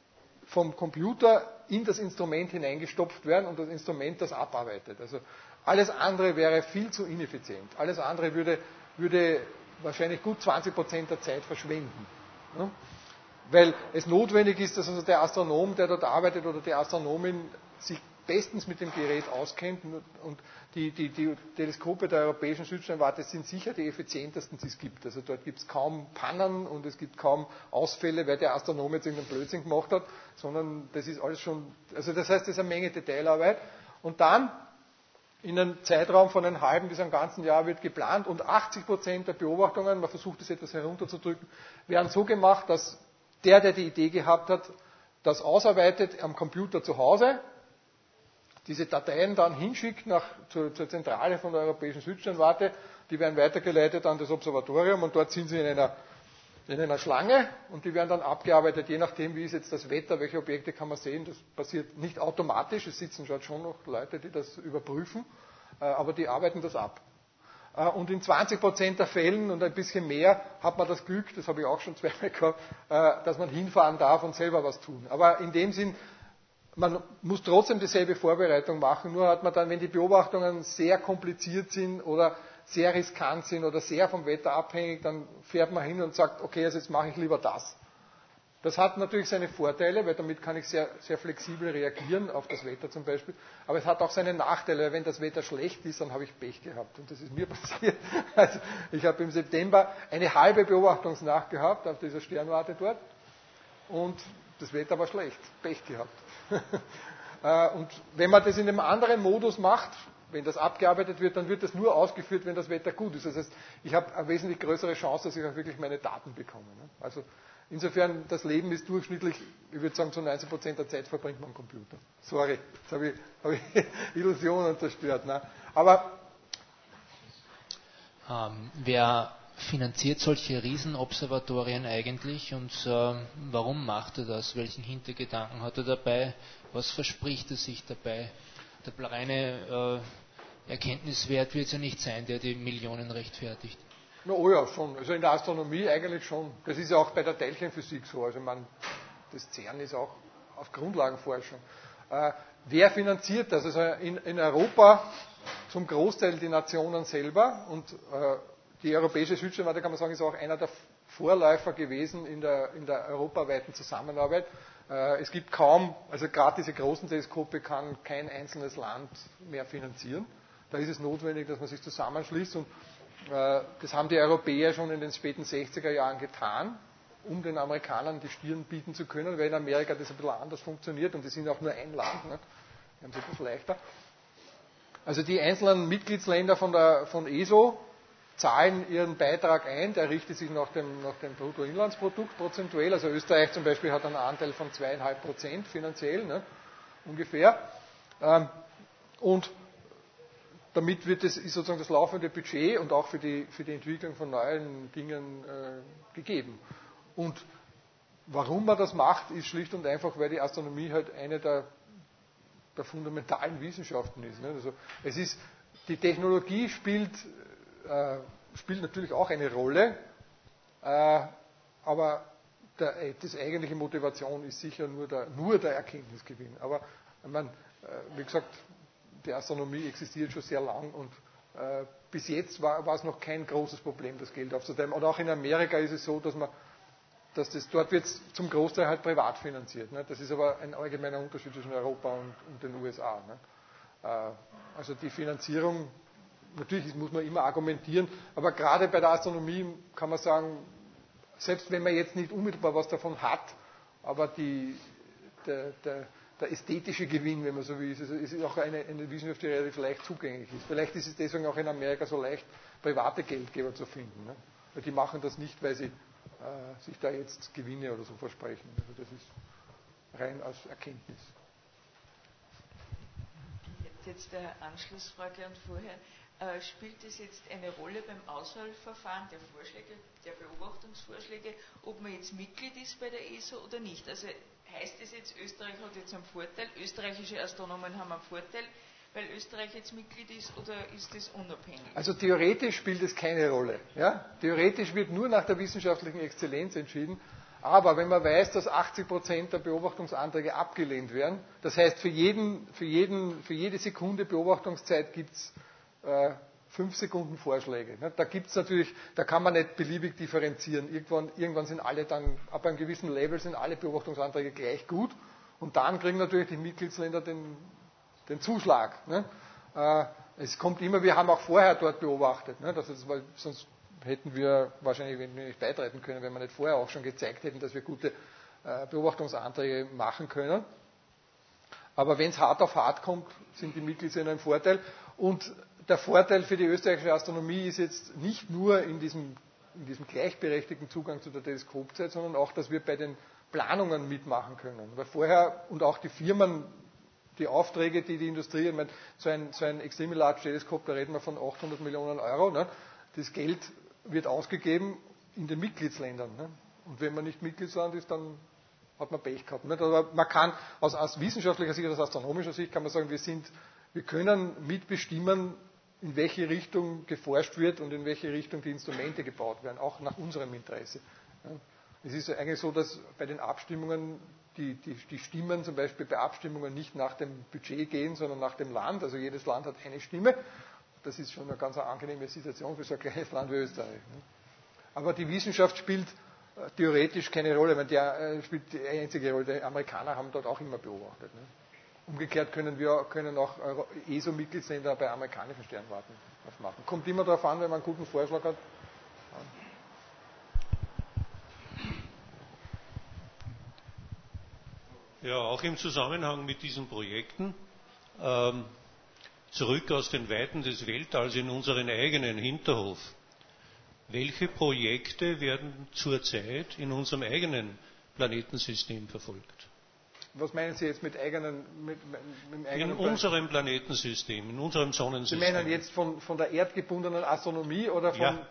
vom Computer in das Instrument hineingestopft werden und das Instrument das abarbeitet. Also alles andere wäre viel zu ineffizient. Alles andere würde, würde wahrscheinlich gut zwanzig Prozent der Zeit verschwenden. Ne? Weil es notwendig ist, dass also der Astronom, der dort arbeitet, oder die Astronomin sich bestens mit dem Gerät auskennt. Und die, die, die Teleskope der Europäischen Südsternwarte sind sicher die effizientesten, die es gibt. Also dort gibt es kaum Pannen und es gibt kaum Ausfälle, weil der Astronom jetzt irgendeinen Blödsinn gemacht hat, sondern das ist alles schon, also das heißt, das ist eine Menge Detailarbeit. Und dann in einem Zeitraum von einem halben bis einem ganzen Jahr wird geplant und achtzig Prozent der Beobachtungen, man versucht es etwas herunterzudrücken, werden so gemacht, dass der, der die Idee gehabt hat, das ausarbeitet am Computer zu Hause, diese Dateien dann hinschickt nach, zur, zur Zentrale von der Europäischen Südsternwarte, die werden weitergeleitet an das Observatorium und dort sind sie in einer, in einer Schlange und die werden dann abgearbeitet, je nachdem, wie ist jetzt das Wetter, welche Objekte kann man sehen. Das passiert nicht automatisch, es sitzen schon noch Leute, die das überprüfen, aber die arbeiten das ab. Und in zwanzig Prozent der Fällen und ein bisschen mehr hat man das Glück, das habe ich auch schon zweimal gehabt, dass man hinfahren darf und selber was tun. Aber in dem Sinn, man muss trotzdem dieselbe Vorbereitung machen, nur hat man dann, wenn die Beobachtungen sehr kompliziert sind oder sehr riskant sind oder sehr vom Wetter abhängig, dann fährt man hin und sagt, okay, also jetzt mache ich lieber das. Das hat natürlich seine Vorteile, weil damit kann ich sehr, sehr flexibel reagieren, auf das Wetter zum Beispiel. Aber es hat auch seine Nachteile, weil wenn das Wetter schlecht ist, dann habe ich Pech gehabt. Und das ist mir passiert. Also ich habe im September eine halbe Beobachtungsnacht gehabt auf dieser Sternwarte dort. Und das Wetter war schlecht. Pech gehabt. Und wenn man das in einem anderen Modus macht, wenn das abgearbeitet wird, dann wird das nur ausgeführt, wenn das Wetter gut ist. Das heißt, ich habe eine wesentlich größere Chance, dass ich auch wirklich meine Daten bekomme. Also insofern, das Leben ist durchschnittlich, ich würde sagen, zu neunzig Prozent der Zeit verbringt man am Computer. Sorry, jetzt habe ich, habe ich Illusionen zerstört. Ne? Aber ähm, wer finanziert solche Riesenobservatorien eigentlich und äh, warum macht er das? Welchen Hintergedanken hat er dabei? Was verspricht er sich dabei? Der reine äh, Erkenntniswert wird es ja nicht sein, der die Millionen rechtfertigt. Na, oh ja, schon. Also in der Astronomie eigentlich schon. Das ist ja auch bei der Teilchenphysik so. Also man, das CERN ist auch auf Grundlagenforschung. Äh, wer finanziert das? Also in, in Europa zum Großteil die Nationen selber und äh, die europäische Südsternwarte, kann man sagen, ist auch einer der Vorläufer gewesen in der, in der europaweiten Zusammenarbeit. Äh, es gibt kaum, also gerade diese großen Teleskope kann kein einzelnes Land mehr finanzieren. Da ist es notwendig, dass man sich zusammenschließt und äh, das haben die Europäer schon in den späten sechziger Jahren getan, um den Amerikanern die Stirn bieten zu können, weil in Amerika das ein bisschen anders funktioniert und die sind auch nur ein Land, ne? Die haben es etwas leichter. Also die einzelnen Mitgliedsländer von, der, von E S O zahlen ihren Beitrag ein, der richtet sich nach dem, nach dem Bruttoinlandsprodukt prozentuell. Also Österreich zum Beispiel hat einen Anteil von zwei Komma fünf Prozent finanziell, ne? Ungefähr. Ähm, und damit wird das, ist sozusagen das laufende Budget und auch für die, für die Entwicklung von neuen Dingen äh, gegeben. Und warum man das macht, ist schlicht und einfach, weil die Astronomie halt eine der, der fundamentalen Wissenschaften ist. Ne? Also es ist, die Technologie spielt, äh, spielt natürlich auch eine Rolle, äh, aber der, das eigentliche Motivation ist sicher nur der, nur der Erkenntnisgewinn. Aber ich meine, äh, wie gesagt, die Astronomie existiert schon sehr lang und äh, bis jetzt war, war es noch kein großes Problem, das Geld aufzutreiben. Und auch in Amerika ist es so, dass man, dass das dort wird zum Großteil halt privat finanziert. Ne? Das ist aber ein allgemeiner Unterschied zwischen Europa und, und den U S A. Ne? Äh, also die Finanzierung, natürlich muss man immer argumentieren, aber gerade bei der Astronomie kann man sagen, selbst wenn man jetzt nicht unmittelbar was davon hat, aber die, der, der Der ästhetische Gewinn, wenn man so will, ist, ist auch eine, eine Wissenschaft, die relativ leicht zugänglich ist. Vielleicht ist es deswegen auch in Amerika so leicht, private Geldgeber zu finden. Ne? Weil die machen das nicht, weil sie äh, sich da jetzt Gewinne oder so versprechen. Also das ist rein aus Erkenntnis. Jetzt eine Anschlussfrage an vorher. Äh, spielt es jetzt eine Rolle beim Auswahlverfahren der Vorschläge, der Beobachtungsvorschläge, ob man jetzt Mitglied ist bei der E S O oder nicht? Also heißt es jetzt, Österreich hat jetzt einen Vorteil, österreichische Astronomen haben einen Vorteil, weil Österreich jetzt Mitglied ist, oder ist das unabhängig? Also theoretisch spielt es keine Rolle. Ja? Theoretisch wird nur nach der wissenschaftlichen Exzellenz entschieden. Aber wenn man weiß, dass achtzig Prozent der Beobachtungsanträge abgelehnt werden, das heißt, für, jeden, für, jeden, für jede Sekunde Beobachtungszeit gibt es äh, fünf Sekunden Vorschläge. Ne? Da gibt's natürlich, da kann man nicht beliebig differenzieren. Irgendwann, irgendwann sind alle dann, ab einem gewissen Level sind alle Beobachtungsanträge gleich gut. Und dann kriegen natürlich die Mitgliedsländer den, den Zuschlag. Ne? Äh, es kommt immer, wir haben auch vorher dort beobachtet. Ne? Das ist, weil sonst hätten wir wahrscheinlich nicht beitreten können, wenn wir nicht vorher auch schon gezeigt hätten, dass wir gute äh, Beobachtungsanträge machen können. Aber wenn es hart auf hart kommt, sind die Mitgliedsländer im Vorteil. Und der Vorteil für die österreichische Astronomie ist jetzt nicht nur in diesem, in diesem gleichberechtigten Zugang zu der Teleskopzeit, sondern auch, dass wir bei den Planungen mitmachen können. Weil vorher und auch die Firmen, die Aufträge, die die Industrie, ich meine, so ein, so ein Extremely Large Teleskop, da reden wir von achthundert Millionen Euro, ne? Das Geld wird ausgegeben in den Mitgliedsländern. Ne? Und wenn man nicht Mitgliedsland ist, dann hat man Pech gehabt. Nicht? Aber man kann aus, aus wissenschaftlicher Sicht, aus astronomischer Sicht, kann man sagen, wir, sind, wir können mitbestimmen, in welche Richtung geforscht wird und in welche Richtung die Instrumente gebaut werden, auch nach unserem Interesse. Es ist eigentlich so, dass bei den Abstimmungen die, die, die Stimmen zum Beispiel bei Abstimmungen nicht nach dem Budget gehen, sondern nach dem Land. Also jedes Land hat eine Stimme. Das ist schon eine ganz angenehme Situation für so ein kleines Land wie Österreich. Aber die Wissenschaft spielt theoretisch keine Rolle, weil der spielt die einzige Rolle. Die Amerikaner haben dort auch immer beobachtet. Umgekehrt können wir können auch E S O-Mitgliedsländer bei amerikanischen Sternwarten was machen. Kommt immer darauf an, wenn man einen guten Vorschlag hat. Ja, auch im Zusammenhang mit diesen Projekten. Ähm, Zurück aus den Weiten des Weltalls in unseren eigenen Hinterhof. Welche Projekte werden zurzeit in unserem eigenen Planetensystem verfolgt? Was meinen Sie jetzt mit eigenen... Mit, mit eigenen in unserem Planetensystem, in unserem Sonnensystem. Sie meinen jetzt von, von der erdgebundenen Astronomie oder von... Ja.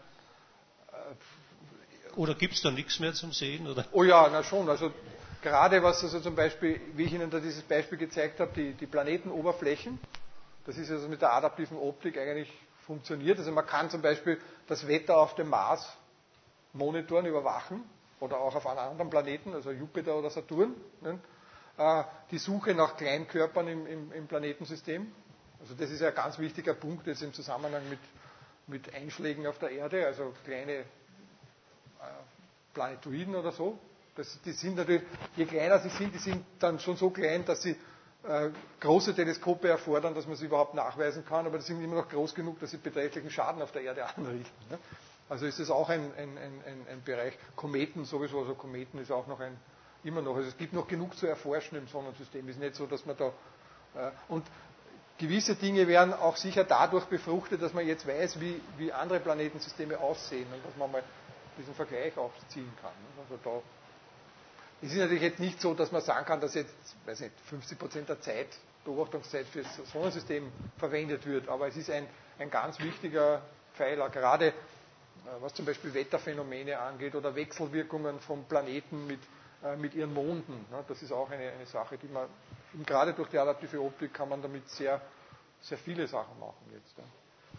Oder gibt es da nichts mehr zum Sehen? Oder? Oh ja, na schon. Also gerade was also zum Beispiel, wie ich Ihnen da dieses Beispiel gezeigt habe, die, die Planetenoberflächen, das ist also mit der adaptiven Optik eigentlich funktioniert. Also man kann zum Beispiel das Wetter auf dem Mars monitoren, überwachen, oder auch auf anderen Planeten, also Jupiter oder Saturn. Ne? Äh, die Suche nach Kleinkörpern im, im, im Planetensystem. Also das ist ja ein ganz wichtiger Punkt jetzt im Zusammenhang mit, mit Einschlägen auf der Erde, also kleine äh, Planetoiden oder so. Das, die sind natürlich, je kleiner sie sind, die sind dann schon so klein, dass sie äh, große Teleskope erfordern, dass man sie überhaupt nachweisen kann, aber die sind immer noch groß genug, dass sie beträchtlichen Schaden auf der Erde anrichten. Ne? Also ist das auch ein, ein, ein, ein Bereich. Kometen sowieso, also Kometen ist auch noch ein, immer noch, also es gibt noch genug zu erforschen im Sonnensystem. Es ist nicht so, dass man da, äh, und gewisse Dinge werden auch sicher dadurch befruchtet, dass man jetzt weiß, wie, wie andere Planetensysteme aussehen und dass man mal diesen Vergleich aufziehen kann. Ne? Also da, es ist natürlich jetzt nicht so, dass man sagen kann, dass jetzt, weiß nicht, fünfzig Prozent der Zeit, Beobachtungszeit für das Sonnensystem verwendet wird, aber es ist ein, ein ganz wichtiger Pfeiler, gerade was zum Beispiel Wetterphänomene angeht oder Wechselwirkungen von Planeten mit, äh, mit ihren Monden. Ne? Das ist auch eine, eine Sache, die man, gerade durch die adaptive Optik kann man damit sehr, sehr viele Sachen machen jetzt. Ja.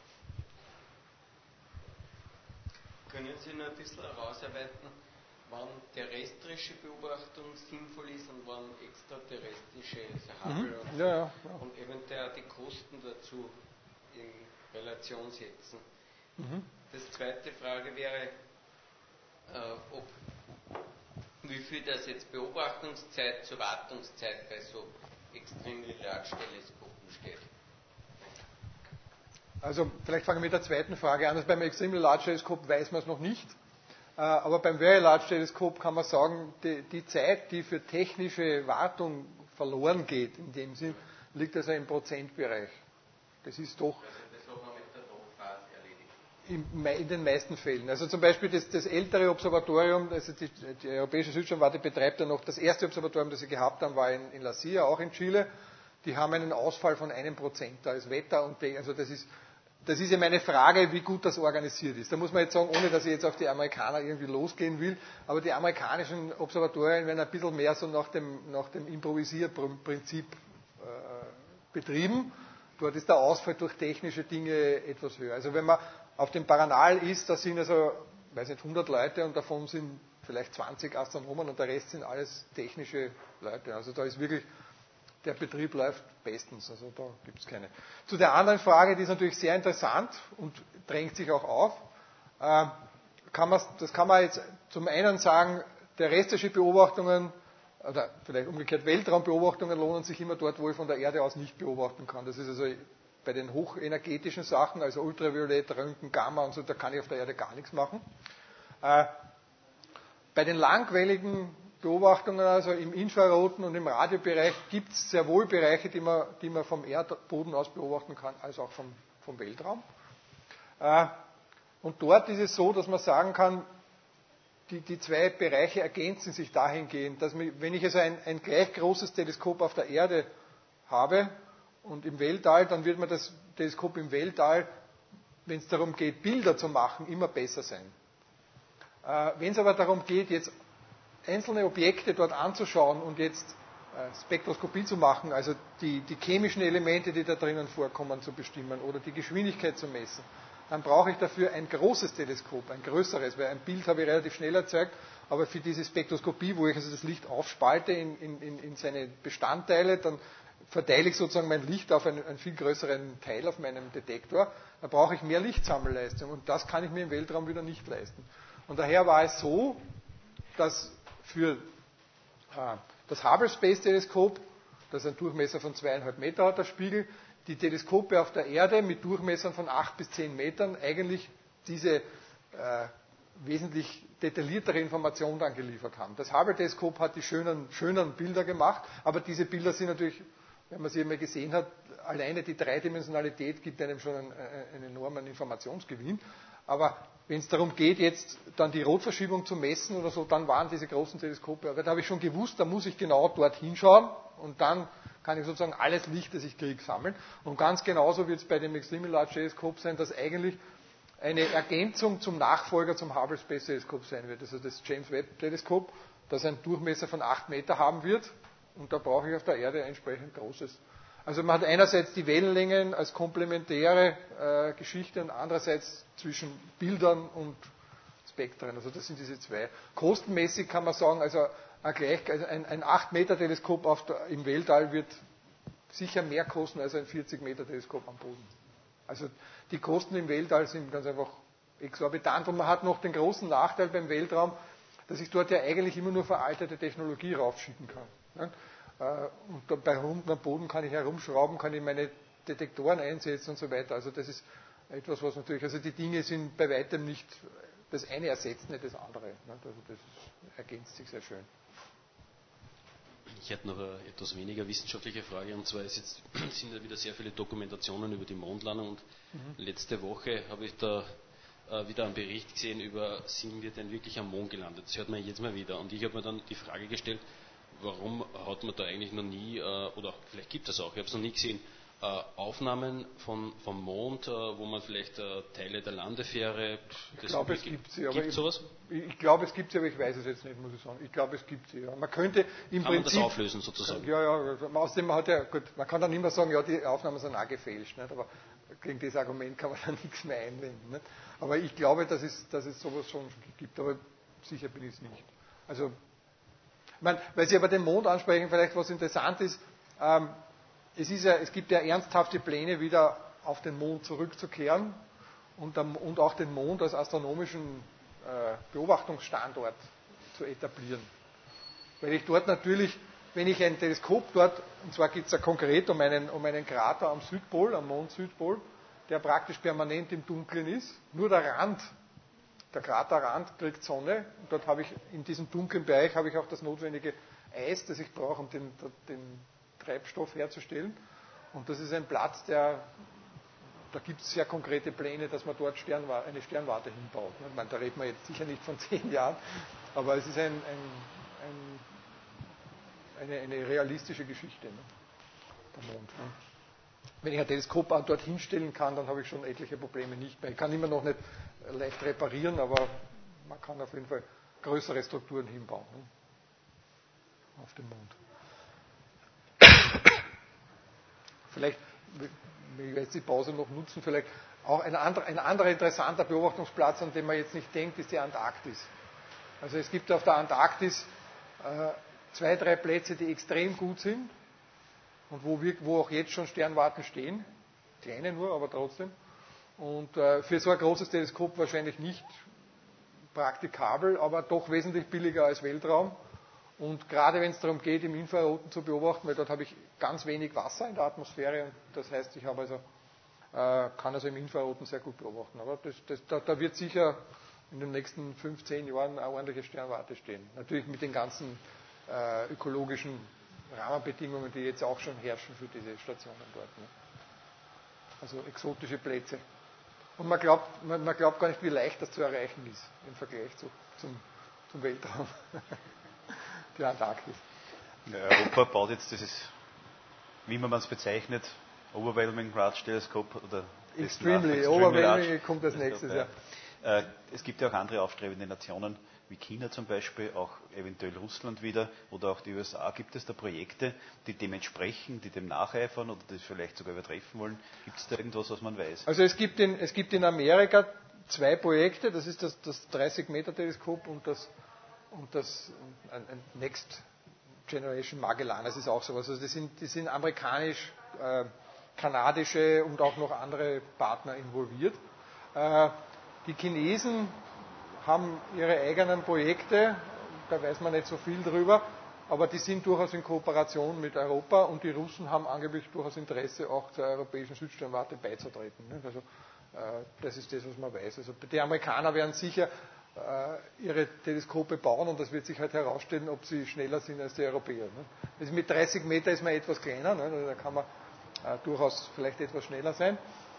Können Sie noch ein bisschen herausarbeiten, wann terrestrische Beobachtung sinnvoll ist und wann extraterrestrische, also Hubble mhm. und, so, ja, ja, ja. und eventuell die Kosten dazu in Relation setzen? Mhm. Die zweite Frage wäre, äh, ob, wie viel das jetzt Beobachtungszeit zur Wartungszeit bei so Extremely Large Teleskopen steht. Also vielleicht fangen wir mit der zweiten Frage an. Also beim Extremely Large Teleskop weiß man es noch nicht. Aber beim Very Large Teleskop kann man sagen, die, die Zeit, die für technische Wartung verloren geht, in dem Sinn, liegt also im Prozentbereich. Das ist doch in, in den meisten Fällen. Also zum Beispiel das, das ältere Observatorium, also die, die Europäische Südsternwarte betreibt ja noch, das erste Observatorium, das sie gehabt haben, war in, in La Silla, auch in Chile. Die haben einen Ausfall von einem Prozent. Da ist Wetter und also das ist Das ist ja meine Frage, wie gut das organisiert ist. Da muss man jetzt sagen, ohne dass ich jetzt auf die Amerikaner irgendwie losgehen will, aber die amerikanischen Observatorien werden ein bisschen mehr so nach dem, nach dem Improvisierprinzip äh, betrieben. Dort ist der Ausfall durch technische Dinge etwas höher. Also wenn man auf dem Paranal ist, da sind also, weiß nicht, hundert Leute und davon sind vielleicht zwanzig Astronomen und der Rest sind alles technische Leute. Also da ist wirklich, der Betrieb läuft bestens, also da gibt es keine. Zu der anderen Frage, die ist natürlich sehr interessant und drängt sich auch auf, äh, kann man, das kann man jetzt zum einen sagen, terrestrische Beobachtungen oder vielleicht umgekehrt Weltraumbeobachtungen lohnen sich immer dort, wo ich von der Erde aus nicht beobachten kann. Das ist also bei den hochenergetischen Sachen, also Ultraviolett, Röntgen, Gamma und so, da kann ich auf der Erde gar nichts machen. Äh, bei den langwelligen Beobachtungen, also im Infraroten und im Radiobereich, gibt es sehr wohl Bereiche, die man, die man vom Erdboden aus beobachten kann, als auch vom, vom Weltraum. Äh, und dort ist es so, dass man sagen kann, die, die zwei Bereiche ergänzen sich dahingehend, dass man, wenn ich also ein, ein gleich großes Teleskop auf der Erde habe und im Weltall, dann wird man das Teleskop im Weltall, wenn es darum geht, Bilder zu machen, immer besser sein. Äh, wenn es aber darum geht, jetzt einzelne Objekte dort anzuschauen und jetzt äh, Spektroskopie zu machen, also die, die chemischen Elemente, die da drinnen vorkommen, zu bestimmen oder die Geschwindigkeit zu messen, dann brauche ich dafür ein großes Teleskop, ein größeres, weil ein Bild habe ich relativ schnell erzeugt, aber für diese Spektroskopie, wo ich also das Licht aufspalte in, in, in seine Bestandteile, dann verteile ich sozusagen mein Licht auf einen, einen viel größeren Teil auf meinem Detektor, da brauche ich mehr Lichtsammelleistung und das kann ich mir im Weltraum wieder nicht leisten. Und daher war es so, dass für äh, das Hubble Space Teleskop, das einen Durchmesser von zweieinhalb Meter hat, der Spiegel, die Teleskope auf der Erde mit Durchmessern von acht bis zehn Metern eigentlich diese äh, wesentlich detailliertere Information dann geliefert haben. Das Hubble Teleskop hat die schönen, schönen Bilder gemacht, aber diese Bilder sind natürlich, wenn man sie einmal gesehen hat, alleine die Dreidimensionalität gibt einem schon einen, einen enormen Informationsgewinn. Aber wenn es darum geht, jetzt dann die Rotverschiebung zu messen oder so, dann waren diese großen Teleskope. Aber da habe ich schon gewusst, da muss ich genau dort hinschauen und dann kann ich sozusagen alles Licht, das ich kriege, sammeln. Und ganz genauso wird es bei dem Extremely Large Teleskop sein, dass eigentlich eine Ergänzung zum Nachfolger zum Hubble Space Teleskop sein wird. Also das James Webb Teleskop, das einen Durchmesser von acht Meter haben wird. Und da brauche ich auf der Erde ein entsprechend großes. Also man hat einerseits die Wellenlängen als komplementäre äh, Geschichte und andererseits zwischen Bildern und Spektren. Also das sind diese zwei. Kostenmäßig kann man sagen, also ein, Gleich, also ein, ein acht Meter Teleskop auf der, im Weltall wird sicher mehr kosten als ein vierzig Meter Teleskop am Boden. Also die Kosten im Weltall sind ganz einfach exorbitant und man hat noch den großen Nachteil beim Weltraum, dass ich dort ja eigentlich immer nur veraltete Technologie raufschicken kann. Und bei unten am Boden kann ich herumschrauben, kann ich meine Detektoren einsetzen und so weiter. Also das ist etwas, was natürlich, also die Dinge sind bei weitem nicht, das eine ersetzt nicht das andere. Also das ergänzt sich sehr schön. Ich hätte noch eine etwas weniger wissenschaftliche Frage, und zwar ist jetzt, sind ja wieder sehr viele Dokumentationen über die Mondlandung und mhm. letzte Woche habe ich da äh, wieder einen Bericht gesehen über, sind wir denn wirklich am Mond gelandet? Das hört man jetzt mal wieder. Und ich habe mir dann die Frage gestellt, warum hat man da eigentlich noch nie, äh, oder vielleicht gibt es auch, ich habe es noch nie gesehen, äh, Aufnahmen von, vom Mond, äh, wo man vielleicht äh, Teile der Landefähre... Ich glaube, es gibt sie. Gibt es sowas? Ich, ich glaube, es gibt sie, aber ich weiß es jetzt nicht, muss ich sagen. Ich glaube, es gibt sie. Ja. Man könnte im kann Prinzip... man das auflösen, sozusagen? Ja, ja. Außerdem hat ja, gut, man kann dann immer sagen, ja, die Aufnahmen sind auch gefälscht. Nicht? Aber gegen das Argument kann man dann nichts mehr einwenden. Nicht? Aber ich glaube, dass es, dass es sowas schon gibt. Aber sicher bin ich es nicht. Also... Ich meine, weil Sie aber den Mond ansprechen, vielleicht was interessant ist, ähm, es, ist ja, es gibt ja ernsthafte Pläne, wieder auf den Mond zurückzukehren und, und auch den Mond als astronomischen äh, Beobachtungsstandort zu etablieren. Weil ich dort natürlich, wenn ich ein Teleskop dort, und zwar geht es ja konkret um einen, um einen Krater am Südpol, am Mond-Südpol, der praktisch permanent im Dunkeln ist, nur der Rand, der Kraterrand kriegt Sonne und dort habe ich in diesem dunklen Bereich habe ich auch das notwendige Eis, das ich brauche, um den, den Treibstoff herzustellen. Und das ist ein Platz, der, da gibt es sehr konkrete Pläne, dass man dort Sternwarte, eine Sternwarte hinbaut. Ich meine, da reden wir jetzt sicher nicht von zehn Jahren, aber es ist ein, ein, ein, eine, eine realistische Geschichte, ne? Der Mond. Ne? Wenn ich ein Teleskop auch dort hinstellen kann, dann habe ich schon etliche Probleme nicht mehr. Ich kann immer noch nicht leicht reparieren, aber man kann auf jeden Fall größere Strukturen hinbauen, ne? Auf dem Mond. Vielleicht, ich werde jetzt die Pause noch nutzen, vielleicht auch ein anderer, ein anderer interessanter Beobachtungsplatz, an den man jetzt nicht denkt, ist die Antarktis. Also es gibt auf der Antarktis äh, zwei, drei Plätze, die extrem gut sind und wo, wir, wo auch jetzt schon Sternwarten stehen. Kleine nur, aber trotzdem. Und äh, für so ein großes Teleskop wahrscheinlich nicht praktikabel, aber doch wesentlich billiger als Weltraum. Und gerade wenn es darum geht, im Infraroten zu beobachten, weil dort habe ich ganz wenig Wasser in der Atmosphäre, und das heißt, ich habe also, äh, kann also im Infraroten sehr gut beobachten. Aber das, das, da, da wird sicher in den nächsten fünf, zehn Jahren eine ordentliche Sternwarte stehen. Natürlich mit den ganzen äh, ökologischen Rahmenbedingungen, die jetzt auch schon herrschen für diese Stationen dort. Ne? Also exotische Plätze. Und man glaubt, man, man glaubt gar nicht, wie leicht das zu erreichen ist im Vergleich zu, zum, zum Weltraum. Die Antarktis. Ja, Europa baut jetzt dieses, wie man es bezeichnet, Overwhelming Large Teleskop oder Extremely, Overwhelming kommt als nächstes, ja. Ja. Es gibt ja auch andere aufstrebende Nationen, wie China zum Beispiel, auch eventuell Russland wieder oder auch die U S A. Gibt es da Projekte, die dem entsprechen, die dem nacheifern oder das vielleicht sogar übertreffen wollen? Gibt es da irgendwas, was man weiß? Also es gibt in, es gibt in Amerika zwei Projekte, das ist das, das dreißig Meter Teleskop und das, und das ein, ein Next Generation Magellan, das ist auch sowas. Also das sind, die sind amerikanisch, äh, kanadische und auch noch andere Partner involviert. Äh, die Chinesen haben ihre eigenen Projekte, da weiß man nicht so viel drüber, aber die sind durchaus in Kooperation mit Europa und die Russen haben angeblich durchaus Interesse, auch zur europäischen Südsternwarte beizutreten. Also das ist das, was man weiß. Also die Amerikaner werden sicher ihre Teleskope bauen und das wird sich halt herausstellen, ob sie schneller sind als die Europäer. Also mit dreißig Meter ist man etwas kleiner, da kann man durchaus vielleicht etwas schneller sein.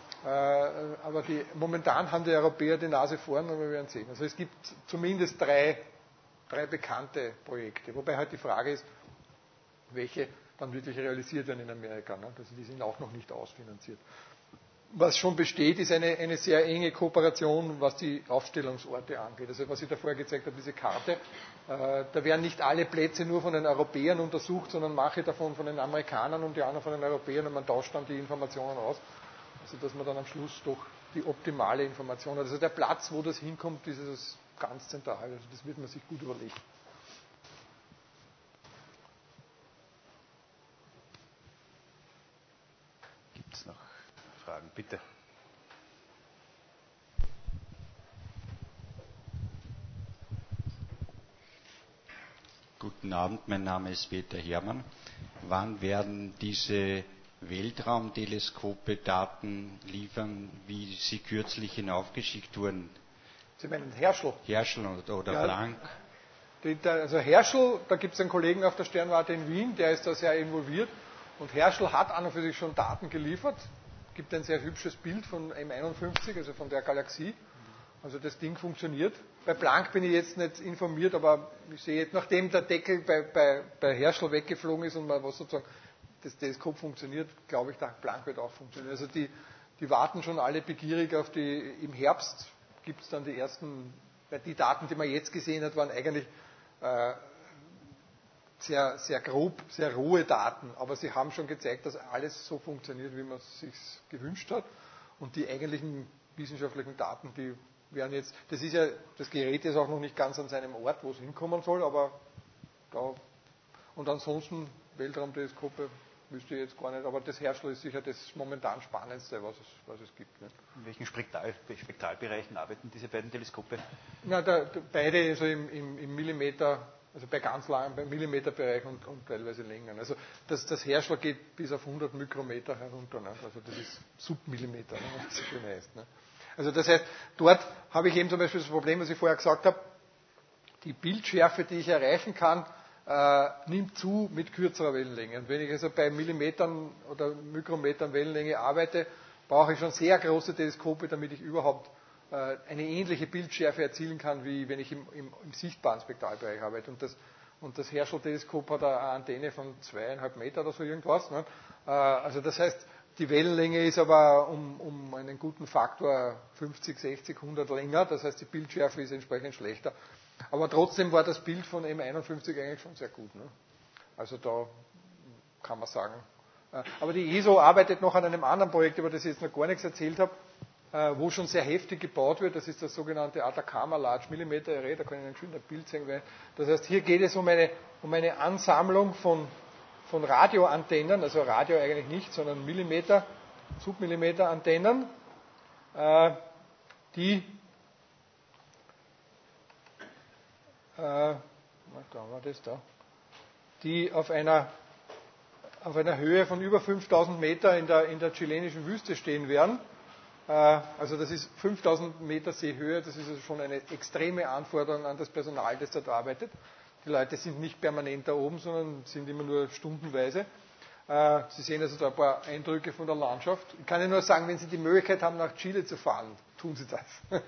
Aber die, momentan haben die Europäer die Nase vorn, aber wir werden sehen. Also es gibt zumindest drei, drei bekannte Projekte, wobei halt die Frage ist, welche dann wirklich realisiert werden in Amerika. Ne? Also die sind auch noch nicht ausfinanziert. Was schon besteht, ist eine, eine sehr enge Kooperation, was die Aufstellungsorte angeht. Also was ich da vorher gezeigt habe, diese Karte, äh, da werden nicht alle Plätze nur von den Europäern untersucht, sondern manche davon von den Amerikanern und die anderen von den Europäern und man tauscht dann die Informationen aus, sodass man dann am Schluss doch die optimale Information hat. Also der Platz, wo das hinkommt, dieses ganz zentral. Also das wird man sich gut überlegen. Gibt es noch Fragen? Bitte. Guten Abend, mein Name ist Peter Herrmann. Wann werden diese Weltraumteleskope Daten liefern, wie sie kürzlich hinaufgeschickt wurden? Sie meinen Herschel? Herschel oder, oder ja, Planck? Die, der, also Herschel, da gibt es einen Kollegen auf der Sternwarte in Wien, der ist da sehr involviert. Und Herschel hat an und für sich schon Daten geliefert. Es gibt ein sehr hübsches Bild von M einundfünfzig, also von der Galaxie. Also das Ding funktioniert. Bei Planck bin ich jetzt nicht informiert, aber ich sehe jetzt, nachdem der Deckel bei, bei, bei Herschel weggeflogen ist und mal was sozusagen das Teleskop funktioniert, glaube ich, der Planck wird auch funktionieren. Also die, die warten schon alle begierig auf die, im Herbst gibt es dann die ersten, weil die Daten, die man jetzt gesehen hat, waren eigentlich äh, sehr, sehr grob, sehr rohe Daten, aber sie haben schon gezeigt, dass alles so funktioniert, wie man es sich gewünscht hat. Und die eigentlichen wissenschaftlichen Daten, die werden jetzt, das ist ja, das Gerät ist auch noch nicht ganz an seinem Ort, wo es hinkommen soll, aber da, und ansonsten Weltraumteleskope wüsste ich jetzt gar nicht, aber das Herschel ist sicher das momentan Spannendste, was es, was es gibt. Ne? In welchen Spektal, Spektralbereichen arbeiten diese beiden Teleskope? Na, da, da, beide so im, im, im Millimeter, also bei ganz langen, beim Millimeterbereich und, und teilweise länger. Also das, das Herschel geht bis auf hundert Mikrometer herunter, ne? Also das ist Submillimeter, ne? Was so schön heißt. Ne? Also das heißt, dort habe ich eben zum Beispiel das Problem, was ich vorher gesagt habe, die Bildschärfe, die ich erreichen kann, äh, nimmt zu mit kürzerer Wellenlänge. Und wenn ich also bei Millimetern oder Mikrometern Wellenlänge arbeite, brauche ich schon sehr große Teleskope, damit ich überhaupt äh, eine ähnliche Bildschärfe erzielen kann, wie wenn ich im, im, im sichtbaren Spektralbereich arbeite. Und das, und das Herschel-Teleskop hat eine Antenne von zweieinhalb Meter oder so irgendwas. Ne? Äh, also das heißt, die Wellenlänge ist aber um, um einen guten Faktor fünfzig, sechzig, hundert länger. Das heißt, die Bildschärfe ist entsprechend schlechter. Aber trotzdem war das Bild von M einundfünfzig eigentlich schon sehr gut. Ne? Also da kann man sagen. Aber die E S O arbeitet noch an einem anderen Projekt, über das ich jetzt noch gar nichts erzählt habe, wo schon sehr heftig gebaut wird. Das ist das sogenannte Atacama Large Millimeter Array. Da kann ich Ihnen schön ein Bild zeigen. Das heißt, hier geht es um eine, um eine Ansammlung von von Radioantennen, also Radio eigentlich nicht, sondern Millimeter, Submillimeter Antennen, äh, die, äh, da war das da, die auf einer, auf einer Höhe von über fünftausend Meter in der, in der chilenischen Wüste stehen werden. Äh, also das ist fünftausend Meter Seehöhe, das ist also schon eine extreme Anforderung an das Personal, das dort arbeitet. Die Leute sind nicht permanent da oben, sondern sind immer nur stundenweise. Sie sehen also da ein paar Eindrücke von der Landschaft. Ich kann Ihnen nur sagen, wenn Sie die Möglichkeit haben, nach Chile zu fahren, tun Sie das.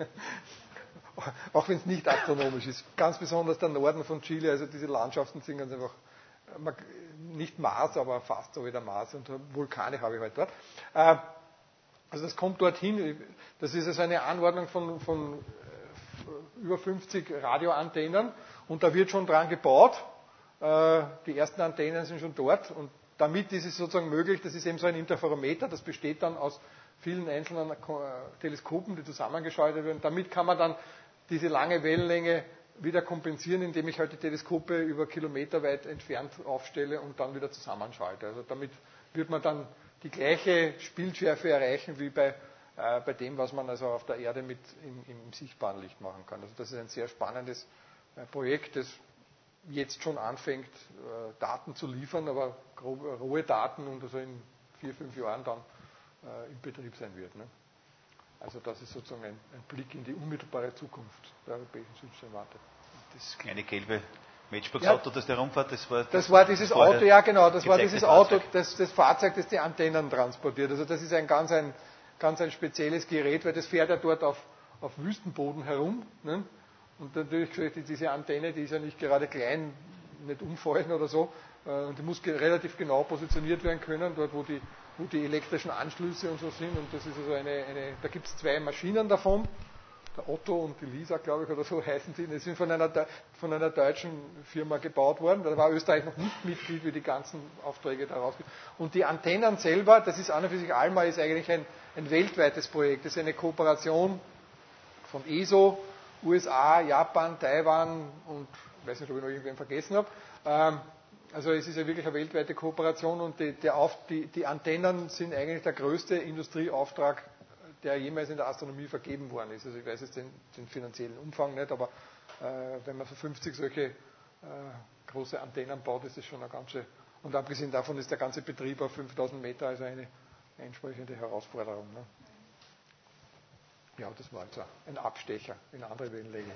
Auch wenn es nicht astronomisch ist. Ganz besonders der Norden von Chile, also diese Landschaften sind ganz einfach, nicht Mars, aber fast so wie der Mars. Und Vulkane habe ich halt dort. Also das kommt dorthin. Das ist also eine Anordnung von, von über fünfzig Radioantennen. Und da wird schon dran gebaut. Die ersten Antennen sind schon dort. Und damit ist es sozusagen möglich, das ist eben so ein Interferometer, das besteht dann aus vielen einzelnen Teleskopen, die zusammengeschaltet werden. Damit kann man dann diese lange Wellenlänge wieder kompensieren, indem ich halt die Teleskope über Kilometer weit entfernt aufstelle und dann wieder zusammenschalte. Also damit wird man dann die gleiche Bildschärfe erreichen wie bei, äh, bei dem, was man also auf der Erde mit im, im sichtbaren Licht machen kann. Also das ist ein sehr spannendes Projekt, das jetzt schon anfängt, Daten zu liefern, aber rohe Daten und also in vier, fünf Jahren dann äh, im Betrieb sein wird. Ne? Also das ist sozusagen ein, ein Blick in die unmittelbare Zukunft der europäischen Südsternwarte. Das kleine gelbe Matchbox-Auto, ja, das da rumfährt, das war... Das war dieses Auto, ja genau, das war dieses Auto, das, das Fahrzeug, das die Antennen transportiert. Also das ist ein ganz ein, ganz ein spezielles Gerät, weil das fährt ja dort auf, auf Wüstenboden herum. Ne? Und natürlich, diese Antenne, die ist ja nicht gerade klein, nicht umfallen oder so. Und die muss relativ genau positioniert werden können, dort wo die, wo die elektrischen Anschlüsse und so sind. Und das ist also eine, eine da gibt es zwei Maschinen davon, der Otto und die Lisa, glaube ich, oder so heißen die. Die sind von einer, von einer deutschen Firma gebaut worden. Da war Österreich noch nicht Mitglied, wie die ganzen Aufträge daraus gibt. Und die Antennen selber, das ist an und für sich ALMA, ist eigentlich ein, ein weltweites Projekt. Das ist eine Kooperation von E S O U S A, Japan, Taiwan und ich weiß nicht, ob ich noch irgendwen vergessen habe. Ähm, also es ist ja wirklich eine weltweite Kooperation und die, der Auf, die, die Antennen sind eigentlich der größte Industrieauftrag, der jemals in der Astronomie vergeben worden ist. Also ich weiß jetzt den, den finanziellen Umfang nicht, aber äh, wenn man für fünfzig solche äh, große Antennen baut, ist das schon eine ganze. Und abgesehen davon ist der ganze Betrieb auf fünftausend Meter also eine entsprechende Herausforderung. Ne? Ja, das war also ein Abstecher in andere Wellenlängen.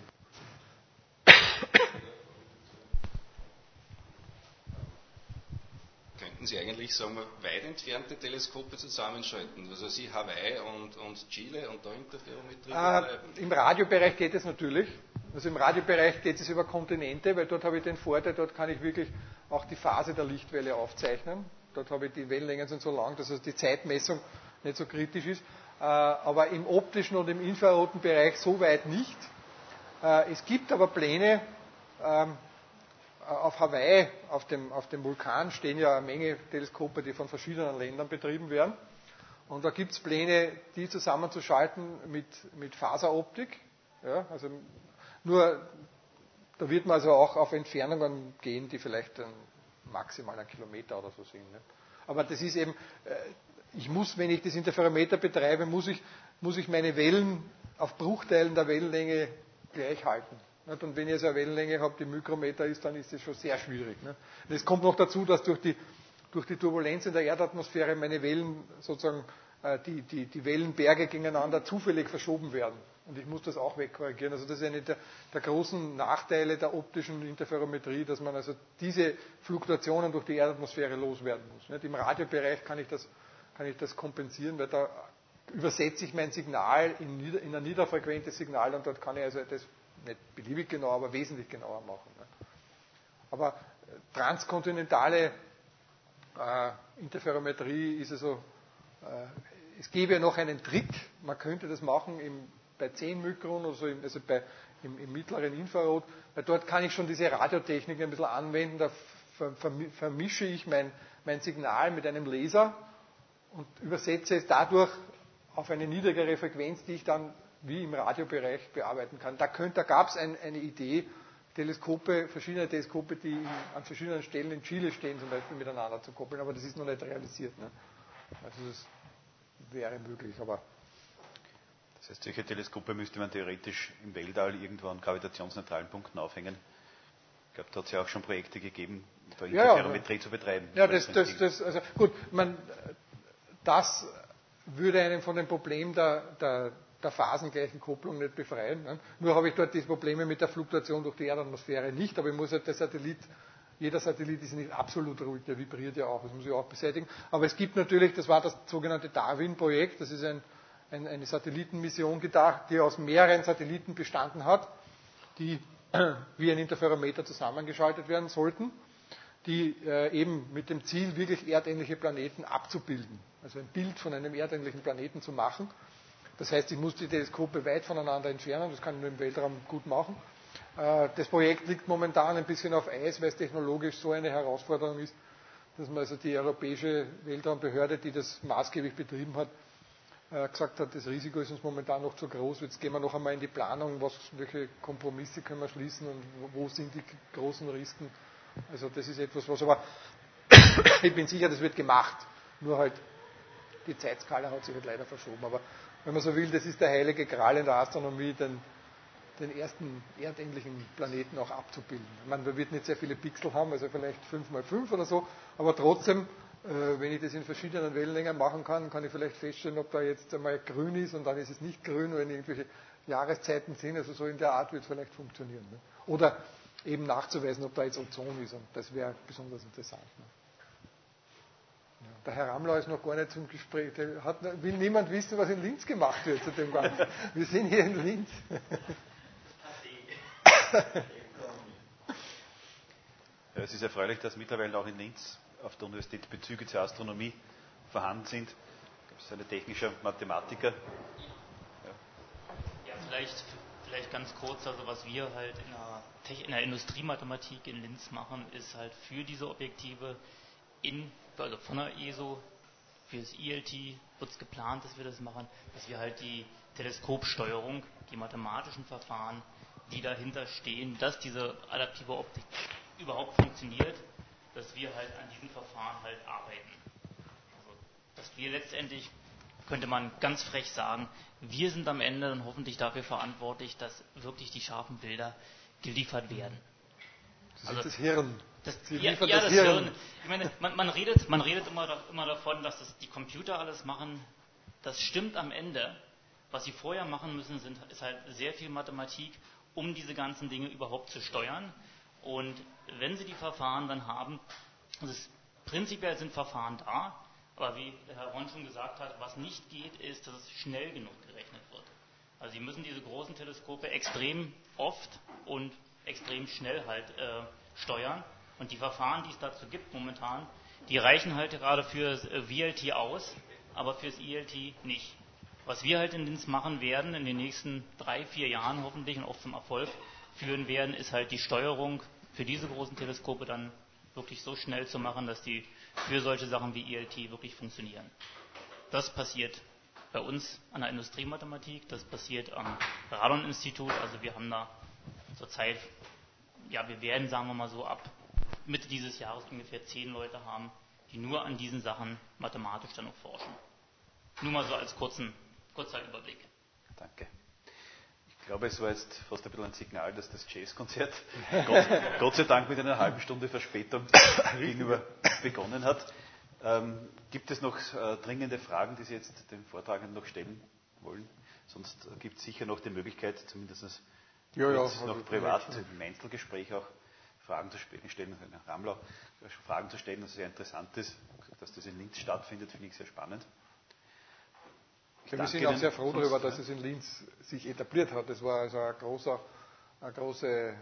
Könnten Sie eigentlich, sagen wir, weit entfernte Teleskope zusammenschalten? Also Sie Hawaii und, und Chile und da Interferometrie betreiben? Äh, Im Radiobereich geht es natürlich. Also im Radiobereich geht es über Kontinente, weil dort habe ich den Vorteil, dort kann ich wirklich auch die Phase der Lichtwelle aufzeichnen. Dort habe ich die Wellenlängen sind so lang, dass also die Zeitmessung nicht so kritisch ist. Äh, aber im optischen und im infraroten Bereich so weit nicht. Äh, es gibt aber Pläne, ähm, auf Hawaii, auf dem, auf dem Vulkan, stehen ja eine Menge Teleskope, die von verschiedenen Ländern betrieben werden. Und da gibt es Pläne, die zusammenzuschalten mit, mit Faseroptik. Ja, also nur, da wird man also auch auf Entfernungen gehen, die vielleicht ein, maximal einen Kilometer oder so sind. Ne? Aber das ist eben, ich muss, wenn ich das Interferometer betreibe, muss ich, muss ich meine Wellen auf Bruchteilen der Wellenlänge gleich halten. Und wenn ich also eine Wellenlänge habe, die Mikrometer ist, dann ist das schon sehr schwierig. Es kommt noch dazu, dass durch die, durch die Turbulenz in der Erdatmosphäre meine Wellen, sozusagen die, die, die Wellenberge gegeneinander zufällig verschoben werden. Und ich muss das auch wegkorrigieren. Also das ist eine der, der großen Nachteile der optischen Interferometrie, dass man also diese Fluktuationen durch die Erdatmosphäre loswerden muss. Im Radiobereich kann ich das, kann ich das kompensieren, weil da übersetze ich mein Signal in, in ein niederfrequentes Signal und dort kann ich also das nicht beliebig genau, aber wesentlich genauer machen. Ne? Aber transkontinentale äh, Interferometrie ist also, äh, es gäbe ja noch einen Trick, man könnte das machen im, bei zehn Mikron oder so, im, also bei, im, im mittleren Infrarot, weil dort kann ich schon diese Radiotechnik ein bisschen anwenden, da ver, ver, vermische ich mein, mein Signal mit einem Laser und übersetze es dadurch auf eine niedrigere Frequenz, die ich dann wie im Radiobereich bearbeiten kann. Da, da gab es ein, eine Idee, Teleskope, verschiedene Teleskope, die in, an verschiedenen Stellen in Chile stehen, zum Beispiel miteinander zu koppeln, aber das ist noch nicht realisiert. Ne? Also das wäre möglich, aber. Das heißt, solche Teleskope müsste man theoretisch im Weltall irgendwo an gravitationsneutralen Punkten aufhängen. Ich glaube, da hat es ja auch schon Projekte gegeben, da Interferometrie ja, ja. zu betreiben. Ja, das, das, das, also gut, man, das würde einen von dem Problem der, der der phasenngleichen Kopplung nicht befreien. Ne? Nur habe ich dort die Probleme mit der Fluktuation durch die Erdatmosphäre nicht, aber ich muss halt der Satellit, jeder Satellit ist nicht absolut ruhig, der vibriert ja auch, das muss ich auch beseitigen. Aber es gibt natürlich, das war das sogenannte Darwin-Projekt, das ist ein, ein, eine Satellitenmission gedacht, die aus mehreren Satelliten bestanden hat, die wie ein Interferometer zusammengeschaltet werden sollten, die äh, eben mit dem Ziel, wirklich erdähnliche Planeten abzubilden, also ein Bild von einem erdähnlichen Planeten zu machen. Das heißt, ich muss die Teleskope weit voneinander entfernen, das kann ich nur im Weltraum gut machen. Das Projekt liegt momentan ein bisschen auf Eis, weil es technologisch so eine Herausforderung ist, dass man also die europäische Weltraumbehörde, die das maßgeblich betrieben hat, gesagt hat, das Risiko ist uns momentan noch zu groß. Jetzt gehen wir noch einmal in die Planung, was, welche Kompromisse können wir schließen und wo sind die großen Risiken. Also das ist etwas, was aber ich bin sicher, das wird gemacht. Nur halt die Zeitskala hat sich halt leider verschoben. Aber wenn man so will, das ist der heilige Gral in der Astronomie, den, den ersten erdähnlichen Planeten auch abzubilden. Ich meine, man wird nicht sehr viele Pixel haben, also vielleicht fünf mal fünf oder so, aber trotzdem, äh, wenn ich das in verschiedenen Wellenlängen machen kann, kann ich vielleicht feststellen, ob da jetzt einmal grün ist und dann ist es nicht grün, wenn irgendwelche Jahreszeiten sind. Also so in der Art wird es vielleicht funktionieren. Ne? Oder eben nachzuweisen, ob da jetzt Ozon ist, und das wäre besonders interessant. Ne? Der Herr Ramlau ist noch gar nicht zum Gespräch. Der hat, will niemand wissen, was in Linz gemacht wird zu dem Ganzen. Wir sind hier in Linz. Ja, es ist erfreulich, dass mittlerweile auch in Linz auf der Universität Bezüge zur Astronomie vorhanden sind. Es ist ein technischer Mathematiker. Ja, ja vielleicht, vielleicht ganz kurz, also was wir halt in der, in der Industriemathematik in Linz machen, ist halt für diese Objektive in also von der E S O, für das I L T wird es geplant, dass wir das machen, dass wir halt die Teleskopsteuerung, die mathematischen Verfahren, die dahinter stehen, dass diese adaptive Optik überhaupt funktioniert, dass wir halt an diesen Verfahren halt arbeiten. Also, dass wir letztendlich, könnte man ganz frech sagen, wir sind am Ende dann hoffentlich dafür verantwortlich, dass wirklich die scharfen Bilder geliefert werden. Sie sind also, das Hirn. Das, Sie ja, liefern ja, das, das Hirn. Hirn. Ich meine, man, man redet, man redet immer, da, immer davon, dass das die Computer alles machen. Das stimmt am Ende. Was sie vorher machen müssen, sind, ist halt sehr viel Mathematik, um diese ganzen Dinge überhaupt zu steuern. Und wenn sie die Verfahren dann haben, also es, prinzipiell sind Verfahren da, aber wie der Herr Ron schon gesagt hat, was nicht geht, ist, dass es schnell genug gerechnet wird. Also sie müssen diese großen Teleskope extrem oft und extrem schnell halt äh, steuern. Und die Verfahren, die es dazu gibt momentan, die reichen halt gerade für V L T aus, aber fürs I L T nicht. Was wir halt in Linz machen werden, in den nächsten drei, vier Jahren hoffentlich und auch zum Erfolg führen werden, ist halt die Steuerung für diese großen Teleskope dann wirklich so schnell zu machen, dass die für solche Sachen wie I L T wirklich funktionieren. Das passiert bei uns an der Industriemathematik, das passiert am Radon-Institut, also wir haben da zurzeit, ja, wir werden, sagen wir mal so, ab Mitte dieses Jahres ungefähr zehn Leute haben, die nur an diesen Sachen mathematisch dann auch forschen. Nur mal so als kurzen, kurzer Überblick. Danke. Ich glaube, es war jetzt fast ein bisschen ein Signal, dass das Jazzkonzert Gott, Gott sei Dank mit einer halben Stunde Verspätung gegenüber begonnen hat. Ähm, gibt es noch äh, dringende Fragen, die Sie jetzt den Vortragenden noch stellen wollen? Sonst äh, gibt es sicher noch die Möglichkeit, zumindest ja, ja, noch privat im Einzelgespräch auch Fragen zu stellen, Herrn Ramlau, Fragen zu stellen, das sehr interessant ist. Dass das in Linz stattfindet, finde ich sehr spannend. Ja, wir sind auch sehr froh darüber, dass es in Linz sich etabliert hat. Das war also eine, großer, eine große äh,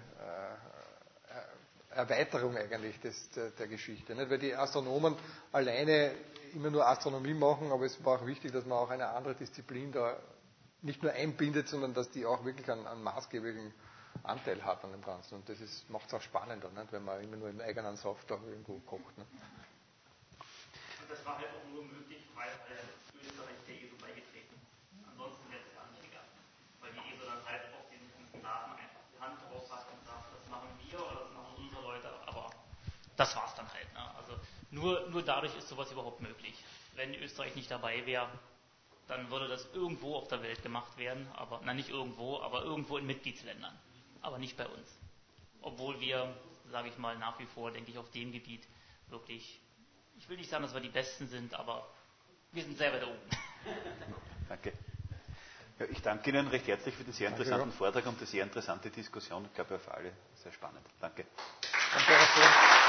Erweiterung eigentlich des, der, der Geschichte. Nicht? Weil die Astronomen alleine immer nur Astronomie machen, aber es war auch wichtig, dass man auch eine andere Disziplin da nicht nur einbindet, sondern dass die auch wirklich einen, einen maßgeblichen Anteil hat an dem Ganzen. Und das macht es auch spannender, nicht? Wenn man immer nur im eigenen Saft da irgendwo kocht. Nicht? Und das war halt auch nur möglich, weil halt Österreich der E S O beigetreten. Ansonsten wäre es gar nicht gegangen. Weil die E S O dann halt auf den ganzen Daten einfach die Hand drauf hat und sagt, das machen wir oder das machen unsere Leute, aber das war's dann halt. Ne? Also nur, nur dadurch ist sowas überhaupt möglich. Wenn Österreich nicht dabei wäre, dann würde das irgendwo auf der Welt gemacht werden, aber, na nicht irgendwo, aber irgendwo in Mitgliedsländern, aber nicht bei uns. Obwohl wir, sage ich mal, nach wie vor, denke ich, auf dem Gebiet wirklich, ich will nicht sagen, dass wir die Besten sind, aber wir sind selber da oben. Danke. Ja, ich danke Ihnen recht herzlich für den sehr interessanten Vortrag und die sehr interessante Diskussion. Ich glaube, für alle sehr spannend. Danke. Danke.